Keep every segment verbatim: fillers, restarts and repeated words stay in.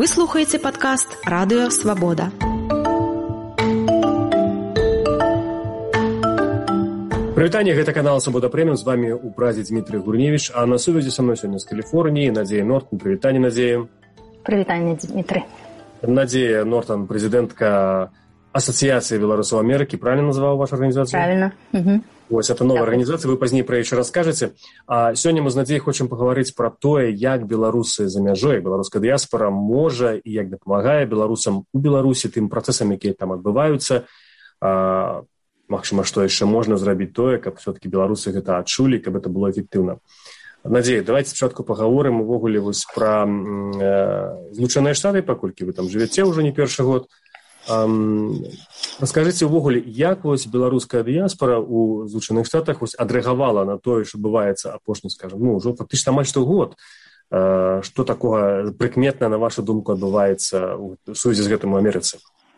слухаеце падкаст «Радыё Свабода». Прывітанне, гэта канал «Свабода Прэміум», з вами у празе Дмітрый Гурневіч, а на сувязі са мной сёння з Каліфорніі Надзея Нортон. Прывітанне, Надзея. Прывітанне, Дмітрый. Надзея Нортон, прэзідэнтка Асацыяцыі беларусаў Амерыкі, правильно назваў вашу арганізацыю? Правильно. Угу. Вось, это новая арганізацыя, вы пазней пра яе раскажаце. А сёння мы з Надзеяй хочам пагаварыць пра тое, як беларусы за мяжой, беларуская дыяспара можа і як дапамагае беларусам у Беларусі тым працэсам, якія там адбываюцца. А, магчыма, што яшчэ можна зрабіць тое, каб все-таки беларусы гэта адчулі, каб это было эфектыўна. Надзея, давайте спачатку пагаворым увогуле вось пра э, Злучаныя Штаты, паколькі вы там жывяце ўжо не першы год. Um, раскажыце ўвогуле, як вось беларуская дыяспара ў Злучаных Штатах вось адрэагавала на тое, што бываецца апошні, скажем, ну, ўжо фактычна амаль што год. Uh, што такога прыкметна, на вашу думку, адбываецца ў сувязі з гэтым у Амерыцы?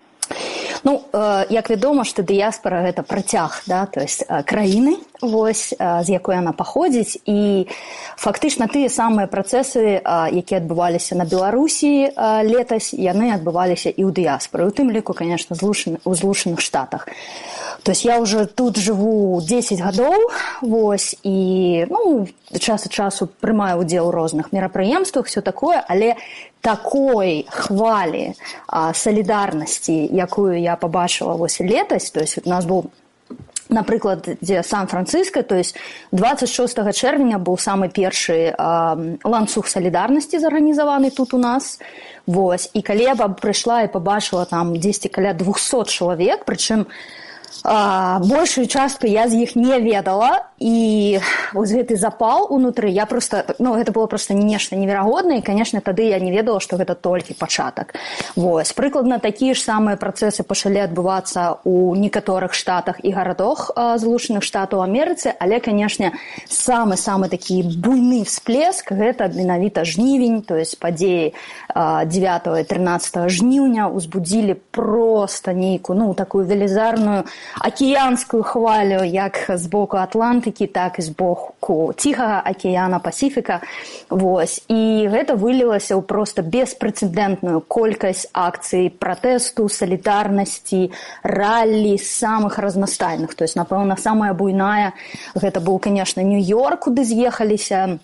Ну, э, як вядома, што дыяспара гэта працяг, да, то есть э, краіны, вось, э, з якой яна паходзіць, і фактычна тыя самыя працэсы, э, якія адбываліся на Беларусі э, летась, яны адбываліся і ў дыяспары, у тым ліку, конечно, у Злучаных Штатах. То есть я уже тут живу дзесяць гадоў, вось, і, ну, час ад часу прымаю удзел у розных мерапрыемствах, все такое, але такой хвалі а, салідарнасці, якую я побачила вось летась, то есть у нас был, напрыклад, дзе Сан-Франциско, то есть двадцать шостага чэрвеня быў самы першы а, ланцуг салідарнасці зарганізаваны тут у нас, вось, і калі я прыйшла і побачила там дзесьці каля двухсот чалавек, прычым А, большую частку я з іх не ведала, і вось гэты запал унутры, я просто, ну, гэта было просто нешта неверагоднае, і, конечно, тады я не ведала, што гэта толькі пачатак. Вось, прыкладна такія ж самыя працэсы пачалі адбывацца ў некаторых штатах і гарадах Злучаных Штатаў Амерыцы, але, конечно, самы-самы такі буйны всплеск, гэта менавіта жнівень, то есть падзеі дзевятага і трынаццатага жніўня узбудзілі просто нейкую, ну, такую велізарную акіянскую хвалю, як з боку Атлантыкі, так і з боку Ціхага акіяна, Пасіфіка. Вось. І гэта вылілася ў проста беспрэцэдэнтную колькасць акцый пратэсту, салідарнасці, раллі самых разнастайных. То есть, напэўна, самая буйная, гэта быў, конечно, Нью-Йорк, куды з'ехаліся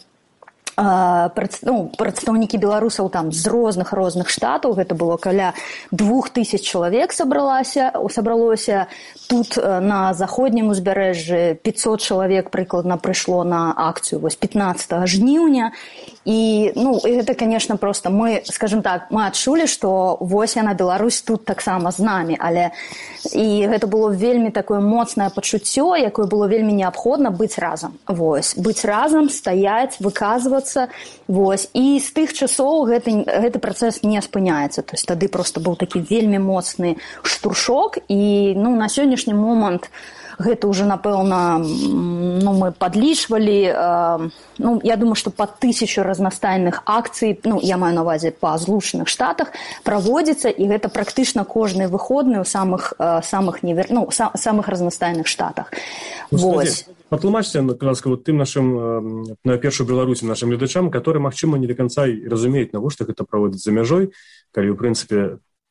ну, прадстаўнікі беларусаў там з розных-розных штатаў, гэта было каля двух тысяч чалавек сабралася, сабралося. Тут на заходнім узбярэжжы пятьсот чалавек прыкладна прыйшло на акцыю вось пятнаццатага жніўня. І, ну, і гэта, конечно, просто мы, скажем так, мы адчулі, што вось яна, Беларусь, тут таксама з намі, але і гэта было вельмі такое моцнае пачуццё, якое было вельмі неабходна быць разам. Вось, быць разам, стаяць, выказвацца, вось. І з тых часоў гэты, гэты працэс не спыняецца. То есть тады просто быў такі вельмі моцны штуршок, і, ну, на сённяшні момант гэта ўжо, напэўна, ну, мы падлічвалі, э, ну, я думаю, што па тысячу разнастайных акцый, ну, я маю на ўвазе па Злучаных Штатах, праводзіцца, і гэта практычна кожны выходны ў самых, э, самых, невер... ну, са, самых разнастайных штатах. Ну, вось. Патлумачце, ласка, вот тым нашым, на першую Беларусі, нашим гледачам, которые, магчыма, не до конца разумеюць, навошта гэта праводзіць за мяжой, калі, ў прынцыпе,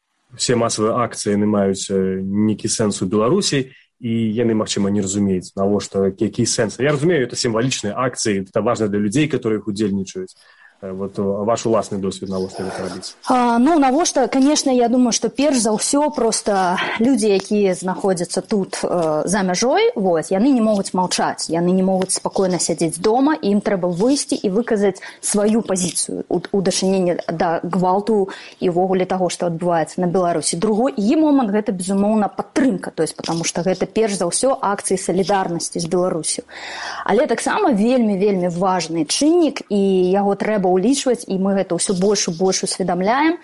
все масавыя акцыі яны маюць нейкі сэнс у Беларусі, і яны, магчыма, не разумеюць, навошта, які сэнс. Я разумею, это сімвалічныя акцыі, это важна для людзей, которые іх удзельнічаюць. Вот ваш уласны досвед, навошта гэта рабіць? А, ну, навошта, конечно, я думаю, што перш за ўсё просто людзі, якія знаходзяцца тут э, за мяжой, вось, яны не могуць маўчаць, яны не могуць спакойна сядзець дома, і ім трэба выйсці і выказаць сваю пазіцыю у, у дачыненні да гвалту і ўвогуле таго, што адбываецца на Беларусі. Другой і момант гэта, безумоўна, падтрымка, то есть, потому што гэта перш за ўсё акцыі салідарнасці з Беларусю. Але таксама вельмі-вельмі важны чыннік, і яго трэба улічваць, і мы гэта ўсё больш і больш усведамляем,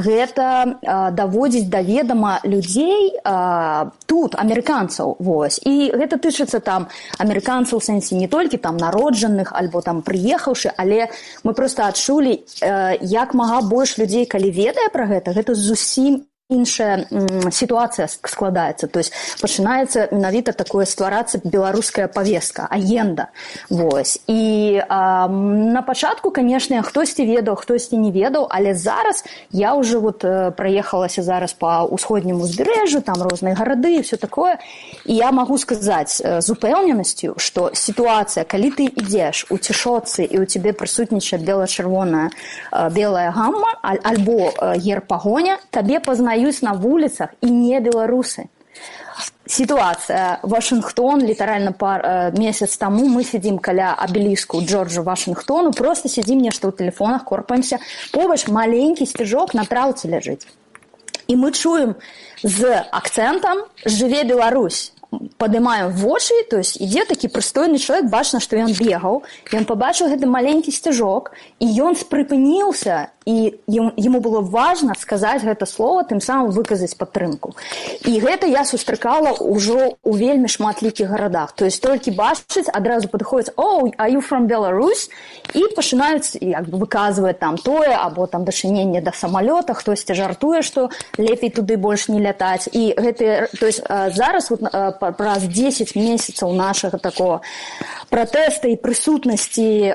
гэта а, даводзіць да ведама людзей а, тут, амерыканцаў, вось. І гэта тычыцца там амерыканцаў у сэнсе не толькі там народжаных альбо там прыехаўшы, але мы проста адчулі, а, як мага больш людзей, калі ведае пра гэта, гэта зусім іншая сітуацыя складаецца, то есть пачынаецца менавіта такое стварацца беларуская павестка, агенда. Вось. І а, на пачатку, канешне, хтосьці ведаў, хтосьці не ведаў, але зараз я ўжо вот праехалася зараз па ўсходняму узбярэжжу, там розныя гарады і все такое, і я магу сказаць з упэўненасцю, што сітуацыя, калі ты ідзеш у цішоцы і ў цябе прысутнічае бела-чырвоная белая гамма альбо герб-пагоня, табе пазнаюць на вуліцах і не беларусы. Ситуация. Вашингтон, литерально пар, месяц тому мы сидим каля обелиску Джорджа Вашингтону, просто сидим нешта ў телефонах, корпаемся. Побач маленький сцяжок на траўцы ляжыць. І мы чуем з акцентам «Жыве Беларусь». Падымаем вочы, то есть ідзе такі прыстойны чалавек, бачна, што ён бегаў, ён пабачыў гэты маленькі сцяжок, і ён спрыпыніўся, і яму было важна сказаць гэта слово, тым самым выказаць падтрымку. І гэта я сустракала ўжо ў вельмі шматлікіх гарадах. То есть толькі бачыць, адразу падыходзяць «Oh, are you from Belarus?» і пачынаюць як бы выказваць там тое, або там дачыненне да самалёта, хтосьці жартуе, што лепей туды больш не лятаць. І гэты, то есть зараз вот праз дзесяць месяцаў нашага такого пратэста і прысутнасці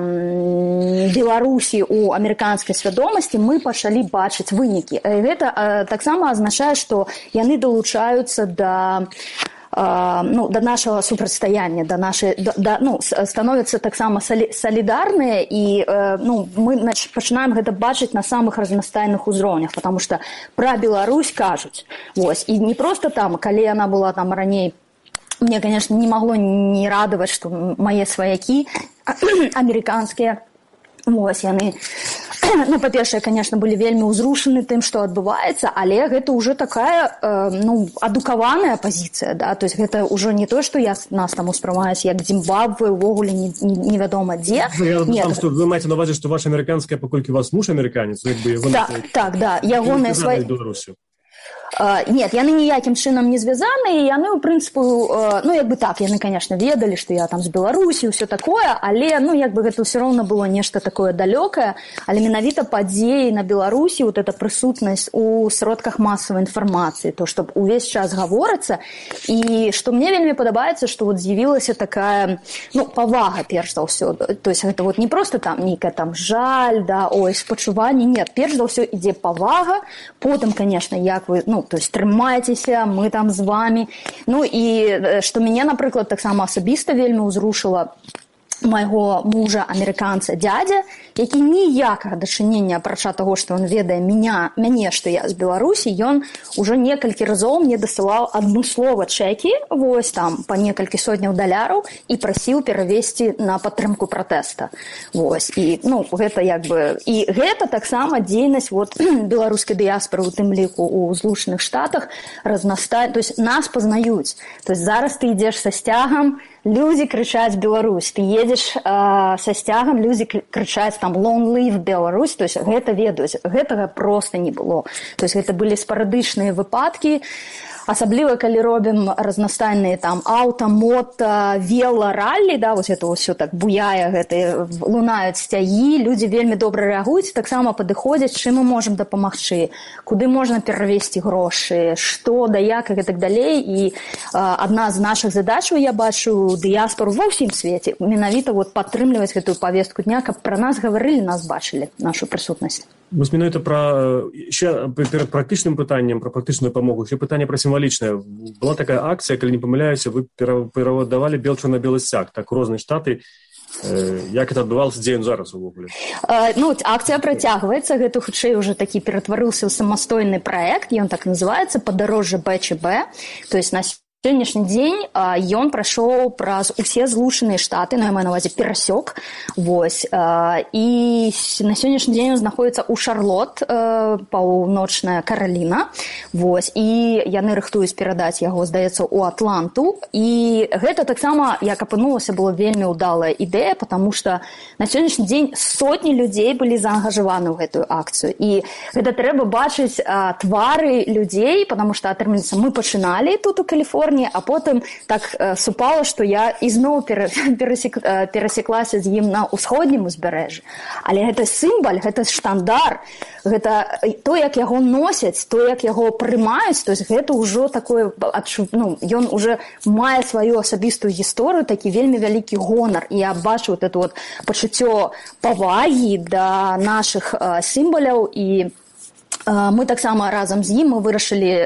эм, Беларусі ў амерыканскай свядомасці мы пачалі бачыць вынікі. Гэта э, таксама азначае, што яны далучаюцца да Uh, ну, да нашага супрацьстаяння, да нашай, да, да, ну, становяцца таксама салі, салідарныя, і uh, ну, мы нач, пачынаем гэта бачыць на самых разнастайных узроўнях, потому што пра Беларусь кажуць. Вось. І не проста там, калі яна была там раней, мне, конечно, не магло не радаваць, што мае сваякі амерыканскія, вось, яны ну, па-першае, конечно, былі вельмі ўзрушаны тым, што адбываецца, але гэта ўжо такая э, ну, адукаваная пазіцыя, да? То есть гэта ўжо не то, што я, нас там успрымаюць як Зімбабве, увогуле не, не, невядома дзе. Я там, што вы маеце на ўвазе, што ваша амерыканская, паколькі у вас муж амерыканец, як бы яго... Так, так, да, ягоныя свае... Uh, нет, яны ніякім чынам не звязаны, і яны, у прынцыпу, uh, ну, як бы так, яны, конечно, ведалі, што я там з Беларусі, ўсё такое, але, ну, як бы гэта ўсё роўна было нешта такое далёкае, але менавіта падзеі на Беларусі, вот эта прысутнасць у сродках масавай інфармацыі, то, што увесь час гаворыцца, і што мне вельмі падабаецца, што вот з'явілася такая, ну, павага, перш за ўсё, то есть гэта вот не проста там нейкая там жаль, да, ой, спачуванне, нет, перш за ўсё ідзе павага, потым, конечно, як вы, ну, то есть трымайцеся, мы там з вами. Ну і што мяне, напрыклад, таксама асабіста вельмі ўзрушыла майго мужа, амерыканца, дядя, які ніякага дачынення, апрача таго, што ён ведае меня, мяне, што я з Беларусі, ён ужо некалькі разоў мне дасылаў адну слова чэкі, вось там, па некалькі сотняў даляраў, і прасіў перавесці на падтрымку пратэста. Вось, і, ну, гэта як бы... І гэта таксама дзейнасць вот, беларускай дыяспоры, у тым ліку ў Злучаных Штатах, разнастае, то есть нас пазнаюць. То есть зараз ты ідзеш са сцягам, людзі крычаць «Беларусь», ты едзеш э, са сцягам, людзі крычаць там «Long live Belarus», то есть гэта ведаюць, гэтага проста не было. То есть гэта былі спарадычныя выпадкі, асабліва калі робім разнастайныя там аўта, мото, вело, раллі, да, вось это ўсё так буяе, гэта лунаюць сцягі, людзі вельмі добра рэагуюць, таксама падыходзяць, чым мы можам дапамагчы, куды можна перавесці грошы, што, да як і так далей. І э, адна з нашых задачаў, я бачу дыяспору ва ўсім свеце, менавіта вот падтрымліваць гэтую павестку дня, каб пра нас гаварылі, нас бачылі, нашу прысутнасць. Вось менавіта пра ще перад практычным пытаннем, пра практычную памогу, ще пытанне пра сімвалічнае. Была такая акцыя, калі не памыляюся, вы перавадавалі бел-чорна-белы сцяг, так, розныя штаты. Як это адбывалася, дзе ён зараз увогуле? Ну, акцыя працягваецца, гэта хутчэй уже такі ператварыўся ў самастойны праект, ён так называецца «Падарожжа Б Ч Б», то есть на сённяшні дзень ён прайшоў праз усе Злучаныя Штаты, ну, я маю на ўвазе перасёк, вось, і на сённяшні дзень ён знаходзіцца ў Шарлот, паўночная Караліна, вось, і яны рыхтуюць перадаць яго, здаецца, у Атланту, і гэта таксама, як апынулася, была вельмі ўдалая ідэя, потому што на сённяшні дзень сотні людзей былі заангажаваны ў гэтую акцыю, і гэта трэба бачыць твары людзей, потому што, атрымліваецца, мы пачыналі тут у Каліфорніі, Каліфорніі, а потым так супала, што я ізноў перасек, перасеклася з ім на ўсходнім узбярэжжы. Але гэта сімвал, гэта штандар, гэта то, як яго носяць, то, як яго прымаюць, то есть гэта ўжо такое, ну, ён уже мае сваю асабістую гісторыю, такі вельмі вялікі гонар. І я бачу вот это вот пачуццё павагі да нашых э, сімваляў, і мы таксама разам з ім мы вырашылі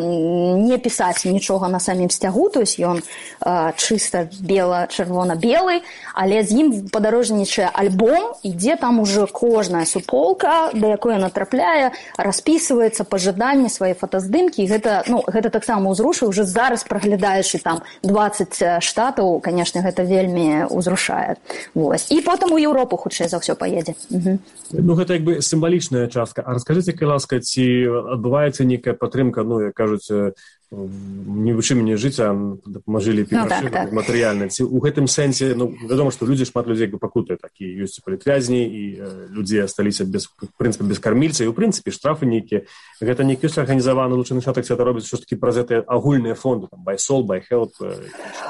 не пісаць нічога на самім сцягу, то есть ён чыста бела-чырвона-белы, але з ім падарожнічае альбом, ідзе там уже кожная суполка, да якой натрапляе, распісваецца па жаданні свае фотаздымкі, і гэта, ну, гэта таксама ўзрушыў, уже зараз праглядаючы там дваццаць штатаў, канешне, гэта вельмі ўзрушае. Вось. І потым у Еўропу хутчэй за ўсё паедзе. Угу. Ну, гэта як бы сімвалічная частка. А раскажыце, калі ласка, ці адбываецца нейкая падтрымка, ну, як кажуць, не вучы мяне жыць, а дапамажылі ну, так, так. матэрыяльна. Ці ў гэтым сэнсе, ну, вядома, што людзі, шмат людзей пакутаюць, такі ёсць палітвязні, і э, людзі асталіся без, в прынцыпе, без кармільца, і ў прынцыпе штрафы нейкія. Гэта не ёсць арганізаваны лучшых штатах, ці гэта робіць што ж такі праз гэтыя агульныя фонды, там, Buy Sol, Buy Help. Э,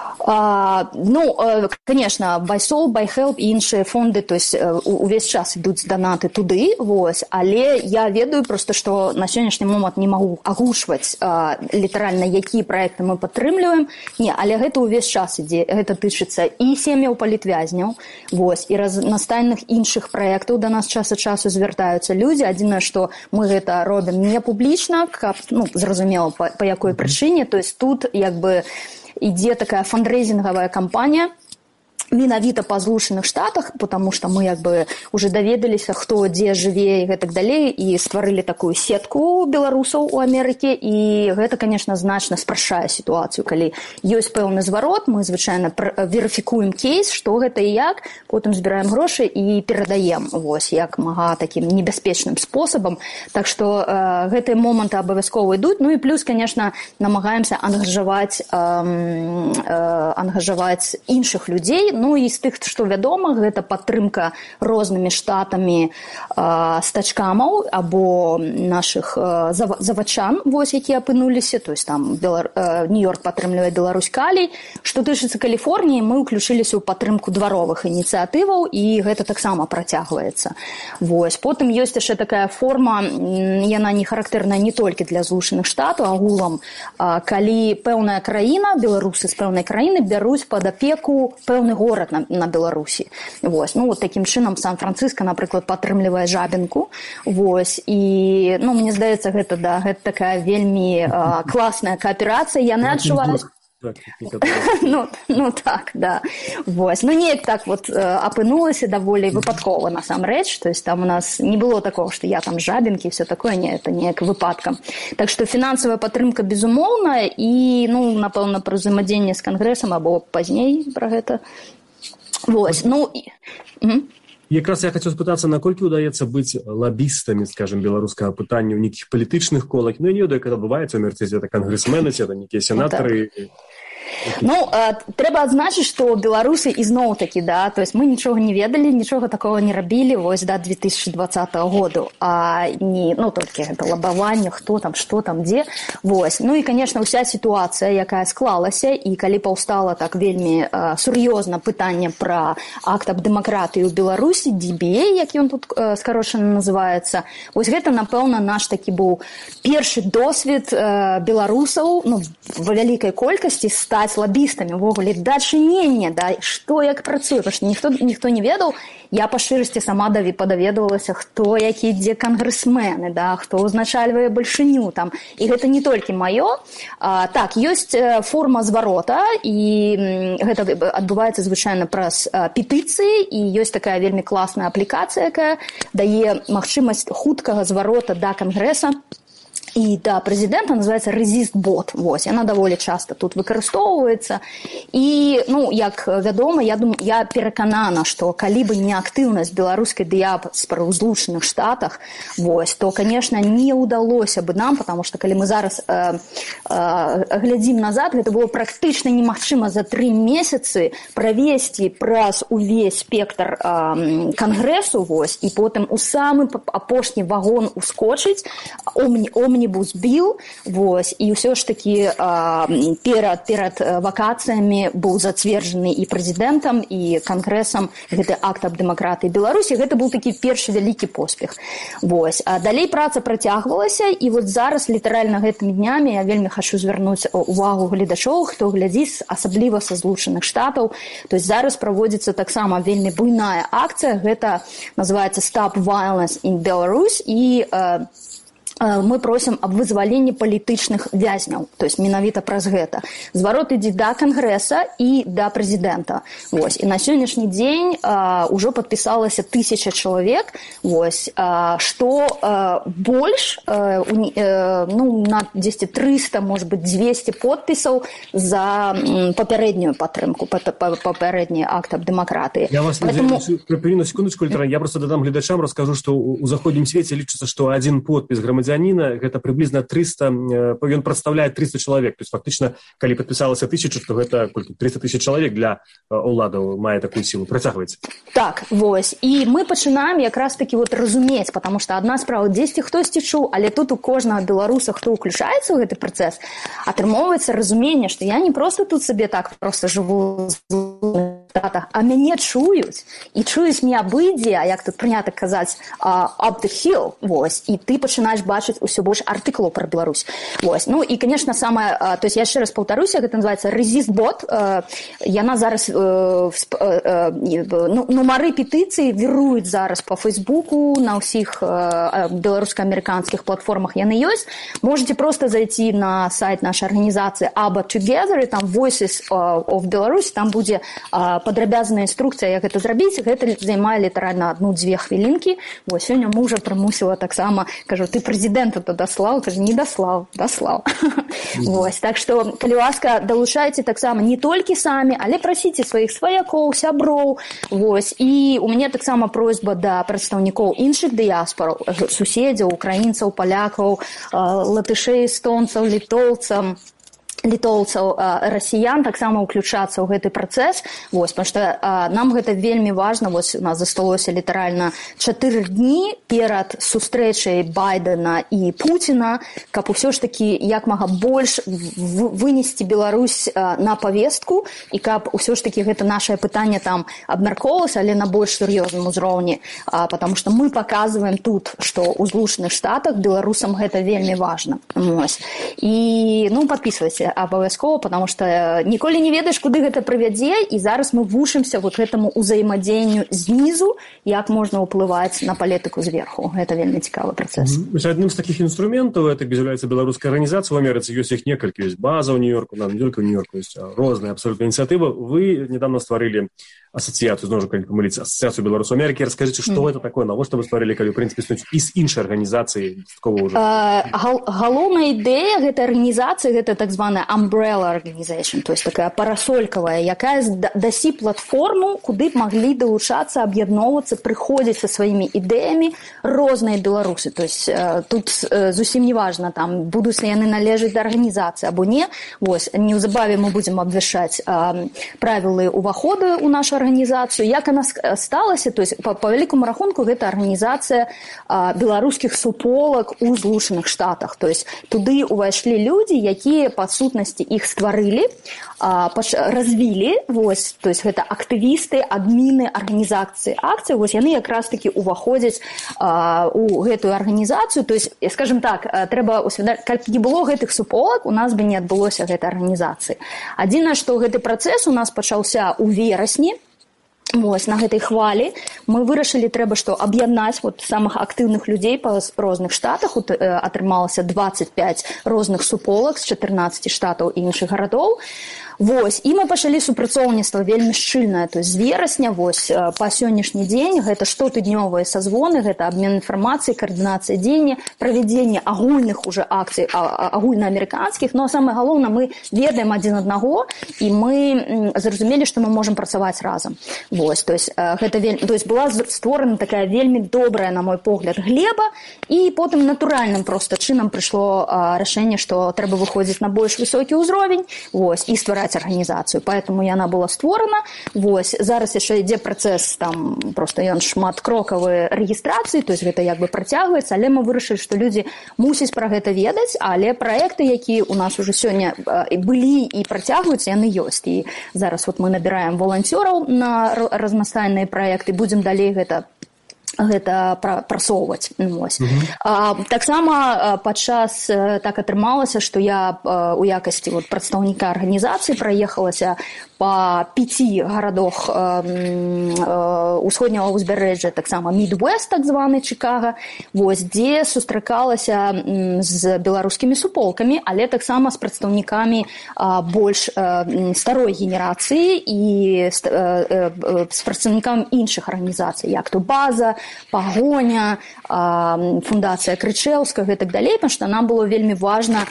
а, ну, э, конечно, Buy Sol, Buy Help і іншыя фонды, то есть э, увесь час ідуць данаты туды, вось, але я ведаю проста, што на сённяшні момант не магу агушваць э, літаральна на якія праекты мы падтрымліваем. Не, але гэта ўвесь час ідзе. Гэта тычыцца і сем'яў палітвязняў, вось, і разнастайных іншых праектаў да нас час ад часу звяртаюцца людзі. Адзінае, што мы гэта робім не публічна, каб, ну, зразумела, па, па якой прычыне. То есть тут як бы ідзе такая фандрейзінгавая кампанія, менавіта па Злучаных Штатах, потому что мы як бы уже даведаліся, хто дзе жыве і гэтак далей, і стварылі такую сетку беларусаў у Амерыке, і гэта, конечно, значна спрашчае сітуацыю. Калі ёсць пэўны зварот, мы звычайна верыфікуем кейс, што гэта і як, потым збіраем грошы і перадаем, вось, як мага такім небяспечным спосабам. Так што э, гэтыя моманты абавязкова ідуць. Ну і плюс, конечно, намагаемся ангажаваць, э, э, ангажаваць іншых людзей. Ну і з тых, што вядома, гэта падтрымка рознымі штатамі э, стачкамаў або нашых э, завачан, вось, якія апынуліся, то есть там Белар... э, Нью-Йорк падтрымлівае Беларусь Калій. Што тычыцца Каліфорніі, мы ўключыліся ў падтрымку дваровых ініцыятываў, і гэта таксама працягваецца. Вось. Потым ёсць яшчэ такая форма, яна не характэрная не толькі для Злучаных Штатаў, агулам, э, калі пэўная краіна, беларусы з пэўнай краіны бяруць пад апеку пэўны горад на, на Беларусі. Вось. Ну, вот таким чынам Сан-Франциско, напрыклад, падтрымлівае Жабінку. Вось. І, ну, мне здаецца, гэта, да, гэта такая вельмі э, класная кааперацыя. Яны адчуваюць... Так, ну, ну так, да. Вось. Ну, неяк так вот э, апынулася даволі выпадкова, насамрэч. То есть там у нас не было такого, што я там Жабінкі, все такое, не, это неяк выпадкам. Так што фінансавая падтрымка безумоўная, і, ну, напэўна, пра ўзаемадзеянне з Кангрэсам або пазней пра гэта. Вось. Ну, і... Угу. Якраз я хацеў спытацца, наколькі ўдаецца быць лабістамі, скажем, беларускага пытання ў нейкіх палітычных колах. Ну, я не ведаю, як адбываецца, мерці, ці это кангрэсмены, ці это нейкія сенатары... Ну, так. Ну, э, трэба адзначыць, што беларусы ізноў-такі, да, то есть мы нічога не ведалі, нічога такого не рабілі, вось, да, две тысячи двадцатого году, а не, ну, толькі гэта лабаванне, хто там, што там, дзе, вось. Ну, і, конечно, уся сітуацыя, якая склалася, і калі паўстала так вельмі э, сур'ёзна пытанне пра акт аб дэмакратыі ў Беларусі, ди би эй, як ён тут э, скарочана называецца, вось гэта, напэўна, наш такі быў першы досвед э, беларусаў, ну, ва вялікай колькасці стаць лабістамі, увогуле, дачынення, да, што як працуе, потому што ніхто, ніхто не ведаў. Я па шчырасці сама даві падаведавалася, хто які дзе кангрэсмены, да, хто ўзначальвае бальшыню там. І гэта не толькі маё. А, так, ёсць форма зварота, і гэта адбываецца звычайна праз петыцыі, і ёсць такая вельмі класная аплікацыя, якая дае магчымасць хуткага зварота да кангрэса і да прэзідэнта, называецца Resist-Bot. Вось, яна даволі часта тут выкарыстоўваецца. І, ну, як вядома, я думаю, я пераканана, што калі бы не актыўнасць беларускай дыяспары ў Злучаных Штатах, вось, то, конечно, не ўдалося бы нам, потому что калі мы зараз э, э, глядзім назад, гэта было практычна немагчыма за тры месяцы правесці праз увесь спектр э, кангрэсу, вось, і потым у самы апошні вагон ускочыць, омні, омні омнібус біл, вось, і ўсё ж такі перад, перад вакацыямі быў зацверджаны і прэзідэнтам, і кангрэсам гэты акт аб дэмакратыі Беларусі. Гэта быў такі першы вялікі поспех. Вось. А далей праца працягвалася, і вот зараз літаральна гэтымі днямі я вельмі хачу звярнуць увагу гледачоў, хто глядзіць, асабліва са Злучаных Штатаў. То есть зараз праводзіцца таксама вельмі буйная акцыя, гэта называецца Stop Violence in Belarus, і э, мы просім аб вызваленні палітычных вязняў, то есть менавіта праз гэта. Зварот ідзе да Кангрэса і да прэзідэнта. Вось. І на сённяшні дзень а, ўжо падпісалася тысяча чалавек, вось, а, што а, больш, а, у, а, ну, на дзесьці трыста, может быть, двести подпісаў за м, папярэднюю падтрымку, папярэдні акт аб дэмакратыі. Я вас Поэтому... припину секундочку, Литра, я просто додам глядачам, расскажу, что у заходнім свеце лічыцца, што один подпіс грамадзянина гэта приблизно триста, ён прадстаўляе триста чалавек. То есть фактычна, калі падпісалася тысяча, то гэта триста тысяч чалавек для уладаў мае такую сілу. Працягвайце. Так, вось. І мы пачынаем якраз таки вот разумець, потому что адна справа, дзесьці хтосьці чуў, але тут у кожнага беларуса, хто ўключаецца ў гэты працэс, атрымоўваецца разуменне, што я не просто тут сабе так просто жыву з Штатах, а мяне чуюць, і чуюць мне абыдзе, а як тут прынята казаць, uh, up the hill, вось, і ты пачынаеш бачыць усё больш артыкулаў пра Беларусь. Вось. Ну і, конечно, самое, uh, то есть я яшчэ раз паўтаруся, гэта называецца Resist-бот, uh, яна зараз, uh, uh, uh, ну, нумары петыцыі віруюць зараз по Фейсбуку, на ўсіх uh, беларуска-амерыканскіх платформах яны ёсць. Можете просто зайти на сайт нашай арганізацыі АБА Together, і там Voices of Belarus, там будзе uh, падрабязная інструкцыя, як гэта зрабіць. Гэта займае літаральна адну-дзве хвілінкі. Вось, сёння мужа прымусіла таксама, кажу, ты прэзідэнта то даслаў? Кажу, не даслаў, даслаў. Вось, так што, калі ласка, далучайце таксама не толькі самі, але прасіце сваіх сваякоў, сяброў. Вось, і у мяне таксама просьба да прадстаўнікоў іншых дыяспораў, суседзяў, украінцаў, палякаў, латышэй, эстонцаў, літоўцаў, літоўцаў, расіян таксама ўключацца ў гэты працэс, вось, потому што а, нам гэта вельмі важна. Вось у нас засталося літаральна чатыры дні перад сустрэчай Байдена і Пуціна, каб усё ж такі як мага больш вынесці Беларусь а, на павестку, і каб усё ж такі гэта нашае пытанне там абмяркоўвалася, але на больш сур'ёзным узроўні, а, потому што мы паказваем тут, што ў Злучаных Штатах беларусам гэта вельмі важна. Вось. І, ну, падпісвайся абавязкова, потому что ніколі не ведаеш, куды гэта прывядзе, і зараз мы вучымся вот гэтаму ўзаемадзеянню знізу, як можна ўплываць на палітыку зверху. Гэта вельмі цікавы працэс. Mm-hmm. Адным з такіх інструментаў, это з'яўляецца беларуская арганізацыя ў Амерыцы, ёсць іх некалькі, ёсць база ў Нью-Йорку, не толькі ў Нью-Йорку, ёсць розныя абсолютно ініцыятывы. Вы недавно стварылі ассоциацию, знову калі памыліцца, ассоциацию беларусаў Амерыкі. Расскажите, што mm-hmm. это такое, навошта вы стварылі, калі, в принципе, і з іншай арганізацыі такого ўжо? Uh, гал- галоўная ідэя гэтай арганізацыі, гэта так званая umbrella organization, то есть такая парасолькавая, якая дасі платформу, куды б маглі далучацца, аб'ядноўвацца, прыходзіць са сваімі ідэямі розныя беларусы. То есть uh, тут uh, зусім не важна, там, будуць ли яны належаць да арганізацыі або не. Вось, неўзабаве мы будзем абвяшчаць uh, правілы ўваходу ў нашу арганізацыю. Як она сталася, то есть по, по вялікаму рахунку гэта арганізацыя а, беларускіх суполак у Злучаных Штатах. То есть туды увайшлі людзі, якія па сутнасці іх стварылі, а, паш, развілі, вось, то есть гэта актывісты, адміны арганізацыі акцыі, вось яны якраз такі уваходзяць а, у гэтую арганізацыю. То есть, скажем так, трэба усвядоміць, калі не было гэтых суполак, у нас бы не адбылося гэтай арганізацыі. Адзінае, што гэты працэс у нас пачаўся ў верасні. Вось, на гэтай хвалі мы вырашылі, трэба што аб'яднаць вот самых актыўных людзей па розных штатах. Атрымалася двадцать пять розных суполак з чатырнаццаці штатаў і іншых гарадоў. Вось, і мы пачалі супрацоўніцтва вельмі шчыльнае, то есть з верасня, вось, па сённяшні дзень гэта штотыднёвыя сазвоны, гэта абмен інфармацыі, каардынацыя дзеяння, правядзенне агульных уже акцый, агульнаамерыканскіх, но самае галоўнае, мы ведаем адзін аднаго, і мы зразумелі, што мы можам працаваць разам. Вось, то есть гэта вельмі, то есть была створана такая вельмі добрая, на мой погляд, глеба, і потым натуральным проста чынам прыйшло рашэнне, што трэба выходзіць на больш высокі ўзровень, вось, і ствараць ствараць арганізацыю, поэтому яна была створана. Вось зараз яшчэ ідзе працэс, там просто ён шматкрокавы рэгістрацыі, то есть гэта як бы працягваецца, але мы вырашылі, што людзі мусяць пра гэта ведаць, але праекты, якія у нас уже сёння былі і працягваюцца, яны ёсць. І зараз вот мы набіраем воланцёраў на разнастайныя праекты, будзем далей гэта гэта прасоўваць. Mm-hmm. Таксама падчас так атрымалася, што я у якасці вот, прадстаўніка арганізацыі праехалася па пяці гарадах усходняга ўзбярэжжа, таксама Мідвест, так званы Чикаго, вось, дзе сустракалася з беларускімі суполкамі, але таксама з прадстаўнікамі больш старой генерацыі і з прадстаўнікамі іншых арганізацый, як то База, Пагоня, фундацыя Крычэўскага і так далей, потому што нам было вельмі важна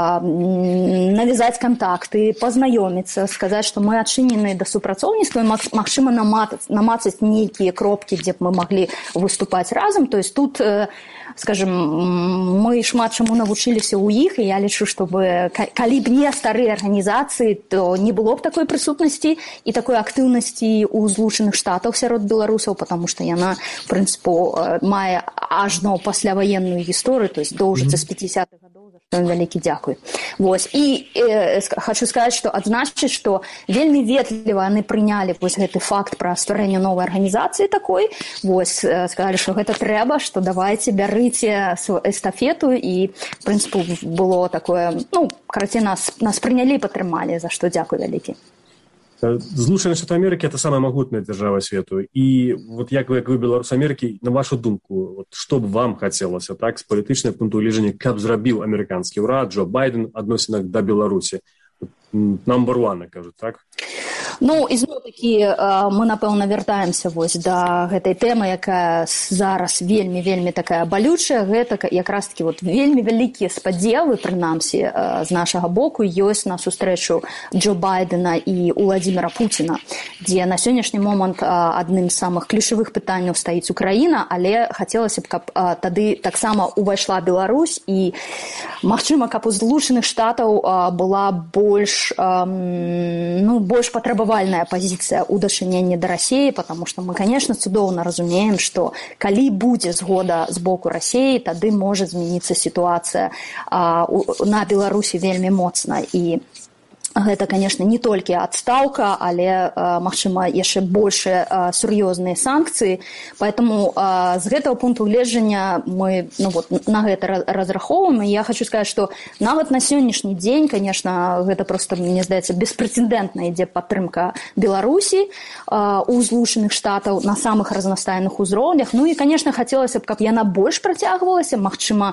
навязаць кантакты, пазнаёміцца, сказаць, што мы адчынены да супрацоўніцтва, магчыма намацаць нейкія кропкі, дзе б мы маглі выступаць разам. То есть тут, скажем, мы шмат чаму навучыліся ў іх, і я лічу, чтобы калі б не старыя арганізацыі, то не было б такой прысутнасці і такой актыўнасці ў Злучаных Штатах сярод беларусаў, потому што яна, в прынцыпу, мае ажно пасляваенную гісторыю, то есть доўжыцца з пятидесятых гадоў, за што ім вялікі дзякуй. Вось. І э, хочу сказаць, што адзначыць, што вельмі ветліва яны прынялі вось гэты факт пра стварэнне новай арганізацыі такой. Вось, э, сказалі, што гэта трэба, што давайце, бярыце эстафету, і, в прынцыпу, было такое, ну, карацей, нас, нас прынялі і падтрымалі, за што дзякуй вялікі. Злучаныя Штаты Америки — это самая могутная держава свету. И вот як вы, як вы беларус Америки, на вашу думку, вот, что бы вам хотелось, так, с палітычнага пункту гледжання, каб зрабіў американскі ўрад, Джо Байден, адносінах да Беларусі? Number one, кажуть, так? Ну, ізноў-такі, мы, напэўна, вяртаемся вось да гэтай тэмы, якая зараз вельмі-вельмі такая балючая. Гэта якраз-такі вот вельмі вялікія спадзевы, прынамсі, з нашага боку, ёсць на сустрэчу Джо Байдена і Уладзіміра Пуціна, дзе на сённяшні момант адным з самых ключавых пытанняў стаіць Украіна, але хацелася б, каб тады таксама увайшла Беларусь, і, магчыма, каб у Злучаных Штатаў была больш, ну, больш патрабавальная позиция ў дачыненні да Расіі, потому что мы, конечно, цудоўна разумеем, что калі будзе згода з боку Расіі, тады можа змяніцца сітуацыя а, у, на Беларусі вельмі моцна. І гэта, конечно, не толькі адстаўка, але, магчыма, яшчэ большыя сур'ёзныя санкцыі. Поэтому з гэтага пункту гледжання мы, ну, вот, на гэта разрахоўваем. І я хочу сказаць, што нават на сённяшні дзень, конечно, гэта просто, мне здаецца, беспрэцэдэнтна ідзе падтрымка Беларусі у Злучаных Штатаў на самых разнастайных узроўнях. Ну і, конечно, хацелася б, каб яна больш працягвалася, магчыма,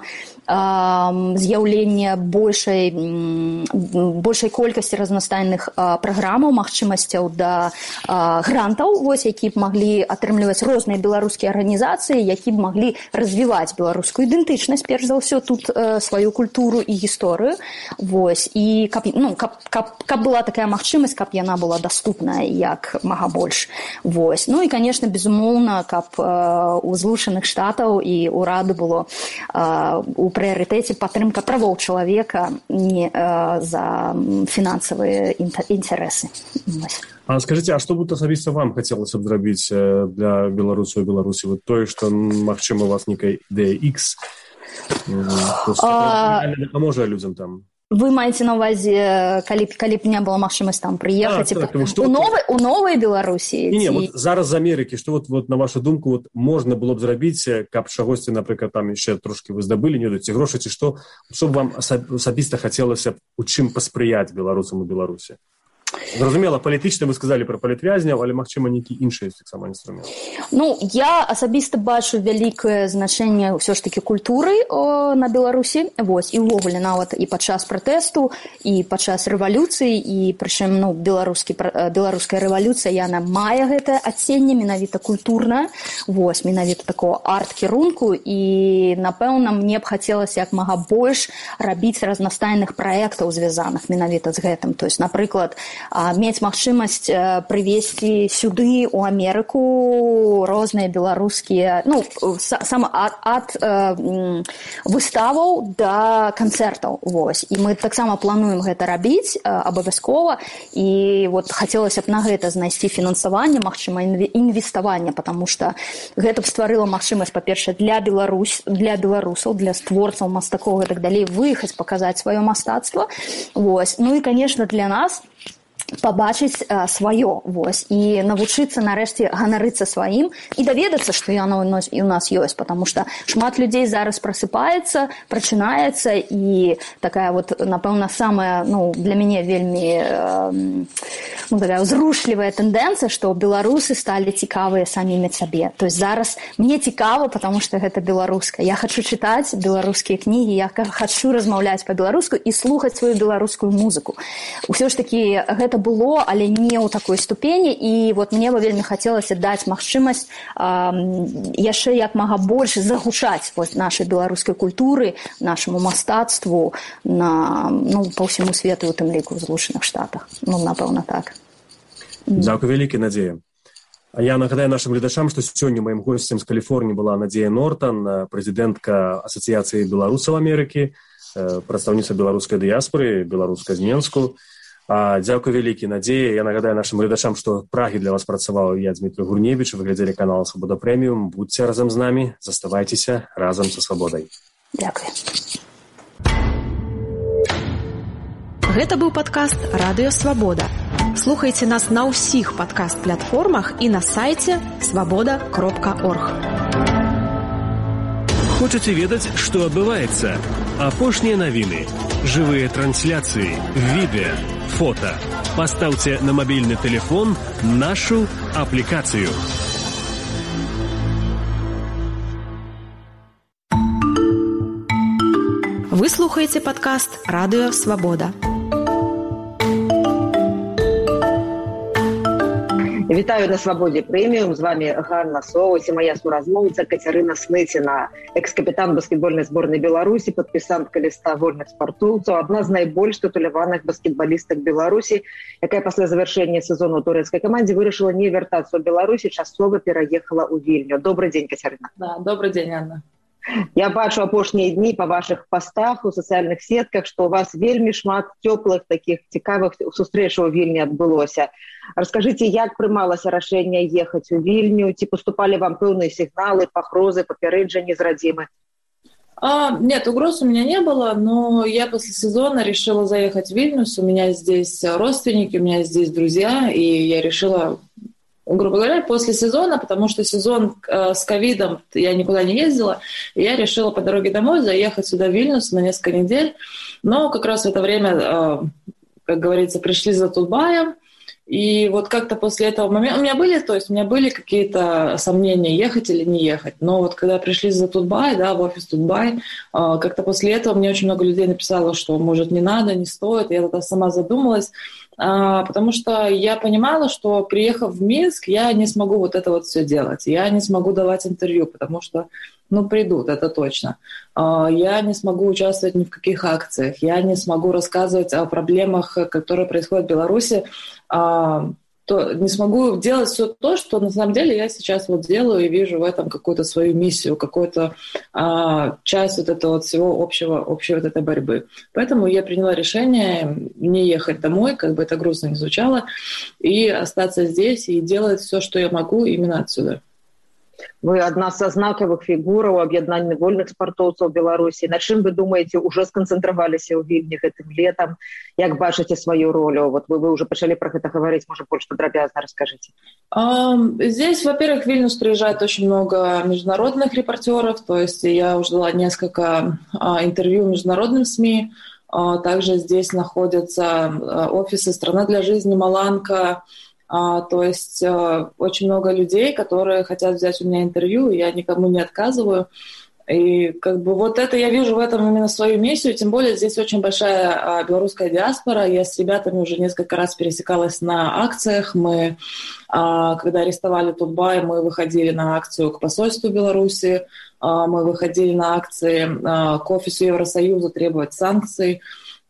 з'яўленне большай, большай колькасці разнастайных а, праграмаў, магчымасцяў да а, грантаў, вось, які б маглі атрымліваць розныя беларускія арганізацыі, які б маглі развіваць беларускую ідэнтычнасць, перш за ўсё, тут а, сваю культуру і гісторыю. Вось, і каб, ну, каб, каб, каб была такая магчымасць, каб яна была даступная як мага больш. Вось. Ну і, конечно, безумоўна, каб а, у Злучаных Штатаў і ўраду было а, у прыярытэце падтрымка правоў чалавека не а, за фінансавыя інтарэсы. А скажите, а что будто асабіста вам хацелася б зрабіць для беларусаў і Беларусі? Вот тое, што, магчыма, у вас некая ідэя X, дапаможа людзям там? Вы маеце на ўвазе, калі, калі б не была магчымасць там прыехаць а, так, у, новай, у новай Беларусі? Не, не, вот зараз з Амерыкі, што вот, вот на вашу думку вот, можна было б зрабіць, каб чагосьці, напрыклад, там яшчэ трошкі вы здабылі, не ведаеце, грошы ці што, што б вам асабіста хацелася б у чым паспрыяць беларусам у Беларусі? Зразумела, палітычна вы сказалі пра палітвязняў, але, магчыма, нейкі іншы таксама інструмент. Ну, я асабіста бачу вялікае значэнне ўсё ж такі культуры о, на Беларусі. Вось, і ўвогуле нават і падчас пратэсту, і падчас рэвалюцыі, і прычым, ну, беларускі, беларуская рэвалюцыя, яна мае гэтае адценне менавіта культурнае, вось, менавіта такого арт-кірунку, і, напэўна, мне б хацелася як мага больш рабіць разнастайных праектаў, звязаных менавіта з гэтым. То есть, напрыклад, мець магчымасць прывезці сюды у Амерыку розныя беларускія, ну, сам ад, ад выставаў да канцэртаў. Вось. І мы таксама плануем гэта рабіць абавязкова, і вот хацелася б на гэта знайсці фінансаванне, магчыма, інвеставанне, потому што гэта б стварыла магчымасць, па-першае, для Беларусь, для беларусаў, для створцаў, мастакоў і так далей выехаць, паказаць сваё мастацтва. Вось. Ну і, конечно, для нас пабачыць а, сваё, вось, і навучыцца нарэшце ганарыцца сваім і даведацца, што яно і у нас ёсць, потому што шмат людзей зараз прасыпаецца, прачынаецца, і такая вот, напэўна, самая, ну, для мяне вельмі э, ну, такая ўзрушлівая тэндэнцыя, што беларусы сталі цікавыя самімі сабе. То есть зараз мне цікава, потому што гэта беларуская. Я хачу чытаць беларускія кнігі, я хачу размаўляць па-беларуску і слухаць сваю беларускую музыку. Усё ж такі гэта было, але не ў такой ступені, і вот мне бы вельмі хацелася даць магчымасць а, яшчэ як мага больш загучаць вот, нашай беларускай культуры, нашаму мастацтву на, ну, па ўсяму свету, у тым ліку ў Злучаных Штатах. Ну, напэўна, так. Дзякуй вялікі, Надзея. А я нагадаю нашим глядачам, што сёння маім госцем з Каліфорніі была Надзея Нортан, прэзідэнтка Асацыяцыі беларусаў Амерыкі, прадстаўніца беларускай дыяспоры, беларуска з Менску. А, дзякуй вялікі, Надзея. Я нагадаю нашим глядачам, што Прагі для вас працаваў я, Дмітрий Гурневіч, вы глядзелі канал Свабода Прэміум. Будьце разам з намі, заставайцеся разам са свабодай. Дзякуй. Гэта быў падкаст «Радыё Свабода». Слухайце нас на ўсіх падкаст-платформах і на сайце свабода кропка орг. Хочаце ведаць, што адбываецца? Апошнія навіны, жывыя трансляцыі, відэа, фота. Пастаўце на мабільны тэлефон нашу аплікацыю. Вы слухаеце падкаст «Радыё Свабода». Вітаю на Свабодзе Прэміум, з вами Ганна Соус і моя суразмоўца Кацярына Сныціна, экс-капітан баскетбольнай зборнай Беларусі, падпісантка ліста вольных спартоўцаў, адна з найбольш тытуляваных баскетбалістак Беларусі, якая пасля завяршэння сезону ў турэцкай камандзе вырашыла не вяртацца ў Беларусі, часова пераехала ў Вільню. Добрый дзень, Кацярына. Да, добрый дзень, Анна. Я бачу апошнія дні па вашых пастах у сацыяльных сетках, што у вас вельмі шмат цёплых такіх цікавых сустрэчаў у Вільні адбылося. Раскажыце, як прымалася рашэнне ехаць у Вільню, ці поступали вам пэўныя сігналы, пагрозы, папярэджанні з радзімы? А, нет, угроз у меня не было, но я после сезона решила заехать в Вильнюс. У меня здесь родственники, у меня здесь друзья, и я решила, грубо говоря, после сезона, потому что сезон э, с ковидом я никуда не ездила, и я решила по дороге домой заехать сюда в Вильнюс на несколько недель. Но как раз в это время, э, как говорится, пришли за Тутбаем. И вот как-то после этого момента... У меня были, то есть у меня были какие-то сомнения, ехать или не ехать. Но вот когда пришли за Тутбай, да, в офис Тутбай, как-то после этого мне очень много людей написало, что, может, не надо, не стоит. Я тогда сама задумалась, потому что я понимала, что, приехав в Минск, я не смогу вот это вот все делать. Я не смогу давать интервью, потому что, ну, придут, это точно. Я не смогу участвовать ни в каких акциях. Я не смогу рассказывать о проблемах, которые происходят в Беларуси. То не смогу делать все то, что на самом деле я сейчас вот делаю и вижу в этом какую-то свою миссию, какую-то а, часть вот этого вот всего общего, общей вот этой борьбы. Поэтому я приняла решение не ехать домой, как бы это грустно ни звучало, и остаться здесь и делать все, что я могу именно отсюда. Вы одна са знакавых фігураў аб'яднання вольных спартоўцаў Беларусі. На чым вы думаеце, уже сканцэнтраваліся ў Вільні гэтым летам? Як бачыце сваю ролю? Вот вы, вы уже пачалі про гэта говорить, может, больше подробязно расскажите. Um, здесь, во-первых, в Вильнюс приезжает очень много международных репортеров, то есть я уже дала несколько uh, интервью международным СМИ. Uh, также здесь находятся uh, офисы «Страна для жизни», «Маланка». А, то есть а, очень много людей, которые хотят взять у меня интервью, и я никому не отказываю. И как бы вот это я вижу в этом именно свою миссию, тем более здесь очень большая а, белорусская диаспора. Я с ребятами уже несколько раз пересекалась на акциях. Мы, а, когда арестовали Тутбай, мы выходили на акцию к посольству Беларуси, а, мы выходили на акции а, к офису Евросоюза требовать санкций.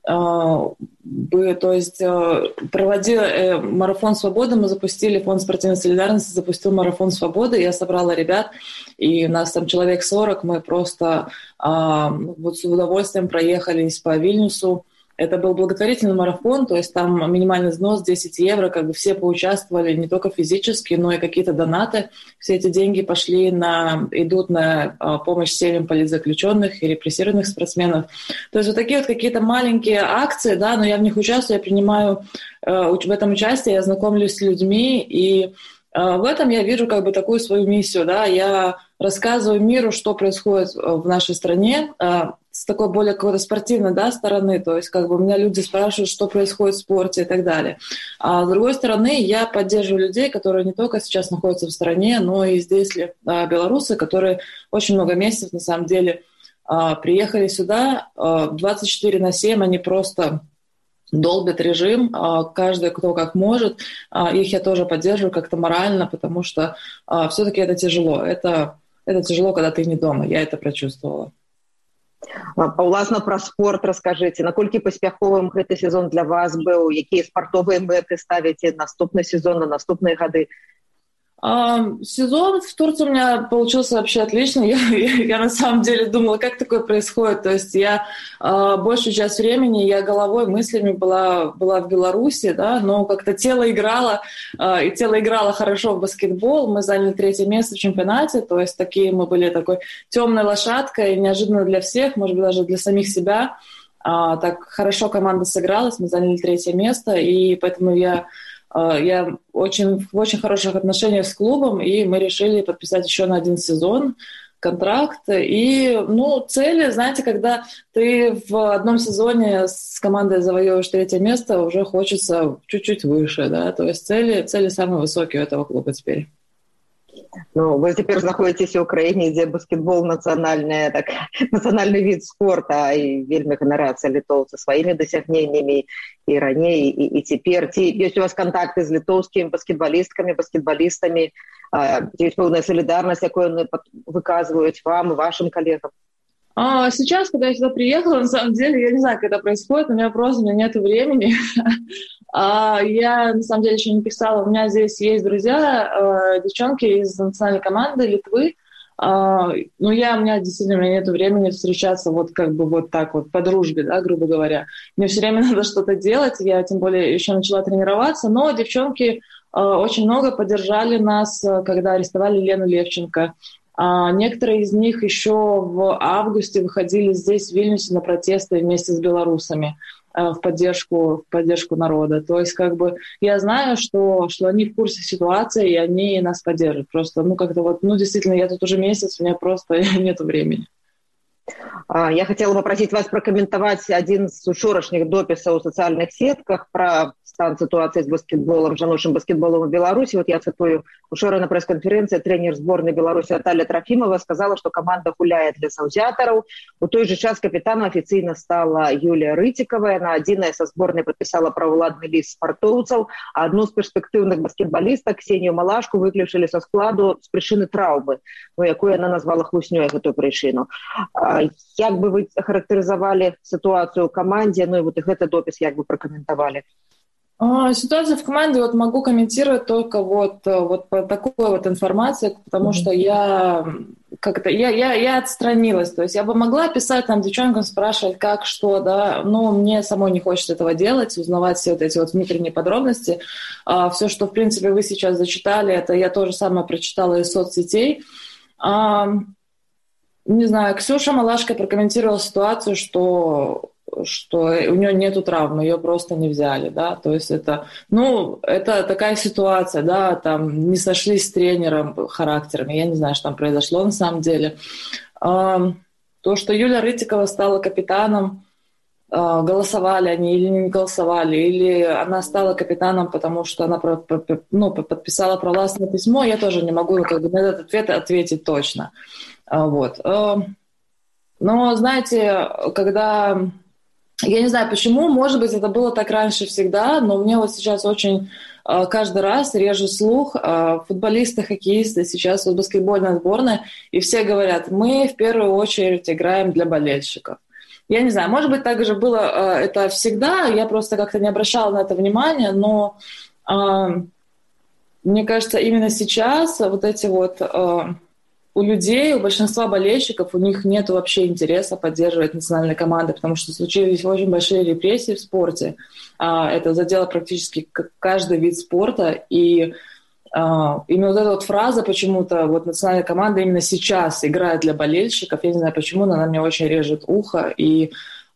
То есть проводила марафон свободы, мы запустили, фонд спортивной солидарности запустил марафон свободы, я собрала ребят, и у нас там человек сорок, мы просто вот с удовольствием проехались по Вильнюсу. Это был благотворительный марафон, то есть там минимальный взнос десять евро, как бы все поучаствовали не только физически, но и какие-то донаты. Все эти деньги пошли на, идут на помощь семьям политзаключенных и репрессированных спортсменов. То есть вот такие вот какие-то маленькие акции, да, но я в них участвую, я принимаю в этом участие, я знакомлюсь с людьми, и в этом я вижу как бы такую свою миссию, да, я рассказываю миру, что происходит в нашей стране, с такой более какой-то спортивной, да, стороны, то есть как бы у меня люди спрашивают, что происходит в спорте и так далее. А с другой стороны, я поддерживаю людей, которые не только сейчас находятся в стране, но и здесь белорусы, которые очень много месяцев, на самом деле, приехали сюда, двадцать четыре на семь, они просто долбят режим, каждый кто как может, их я тоже поддерживаю как-то морально, потому что все-таки это тяжело, это, это тяжело, когда ты не дома, я это прочувствовала. Уласна пра спорт раскажыце, наколькі паспяховым гэты сезон для вас быў, якія спартовыя мэты ставіце наступны сезон, на наступныя гады? Сезон в Турции у меня получился вообще отлично. Я, я, я на самом деле думала, как такое происходит. То есть я э, большую часть времени, я головой, мыслями была, была в Беларуси, да, но как-то тело играло, э, и тело играло хорошо в баскетбол. Мы заняли третье место в чемпионате, то есть такие мы были такой темной лошадкой, неожиданно для всех, может быть, даже для самих себя. Э, так хорошо команда сыгралась, мы заняли третье место, и поэтому я... Я очень, в очень хороших отношениях с клубом, и мы решили подписать еще на один сезон контракт. И, ну, цели, знаете, когда ты в одном сезоне с командой завоевываешь третье место, уже хочется чуть-чуть выше, да, то есть цели, цели самые высокие у этого клуба теперь. Ну, вы теперь находитесь в Украине, где баскетбол национальный, так, национальный вид спорта, и вельми ганарацца літоўцы своими досягнениями и ранее, и, и теперь. Есть у вас контакты с литовскими баскетболистками, баскетболистами? Есть полная солидарность, какую они выказывают вам и вашим коллегам? А сейчас, когда я сюда приехала, на самом деле, я не знаю, как это происходит, у меня просто у меня нет времени. Я, на самом деле, еще не писала. У меня здесь есть друзья, девчонки из национальной команды Литвы. Но я, у меня действительно нет времени встречаться вот как бы вот так вот по дружбе, да, грубо говоря. Мне все время надо что-то делать, я тем более еще начала тренироваться. Но девчонки очень много поддержали нас, когда арестовали Лену Левченко. Некоторые из них еще в августе выходили здесь, в Вильнюсе, на протесты вместе с белорусами в поддержку, в поддержку народа. То есть, как бы, я знаю, что, что они в курсе ситуации, и они нас поддерживают. Просто, ну, как-то вот, ну, действительно, я тут уже месяц, у меня просто нет времени. Я хотела попросить вас прокомментовать один из учорашних дописов в социальных сетках про стан ситуации с баскетболом, жаночым баскетболом в Беларуси. Вот я цитую. Учора на пресс-конференции тренер сборной Беларуси Наталья Трофимова сказала, что команда гуляет для саўзятараў. У той же час капитаном официально стала Юлия Рытикова. Она одиная со сборной подписала праволадный лист спартовцев, а одну из перспективных баскетболисток, Ксению Малашку, выключили со складу с причины травмы, ну, якую она назвала хлуснёй эту причину. Як бы вы характеризовали ситуацию в команде, ну и вот этот допис як бы прокомментовали? Ситуацию в команде вот могу комментировать только вот, вот по такой вот информации, потому mm-hmm. что я как-то я, я, я отстранилась. То есть я бы могла писать там девчонкам, спрашивать, как, что, да, но мне самой не хочется этого делать, узнавать все вот эти вот внутренние подробности. А, все, что, в принципе, вы сейчас зачитали, это я тоже самое прочитала из соцсетей. А, не знаю, Ксюша Малашка прокомментировала ситуацию, что... что у нее нету травмы, ее просто не взяли, да, то есть это, ну, это такая ситуация, да, там не сошлись с тренером характерами, я не знаю, что там произошло на самом деле. То, что Юлия Рытикова стала капитаном, голосовали они или не голосовали, или она стала капитаном, потому что она, ну, подписала провластное письмо, я тоже не могу как бы на этот ответ ответить точно, вот. Но, знаете, когда... Я не знаю, почему, может быть, это было так раньше всегда, но мне вот сейчас очень э, каждый раз режет слух э, футболисты, хоккеисты, сейчас вот баскетбольная сборная, и все говорят, мы в первую очередь играем для болельщиков. я не знаю, может быть, так же было э, это всегда, я просто как-то не обращала на это внимания, но э, мне кажется, именно сейчас вот эти вот... Э, у людей, у большинства болельщиков, у них нет вообще интереса поддерживать национальные команды, потому что случились очень большие репрессии в спорте. Это задело практически каждый вид спорта. И именно вот эта вот фраза почему-то, вот национальная команда именно сейчас играет для болельщиков, я не знаю почему, но она мне очень режет ухо. И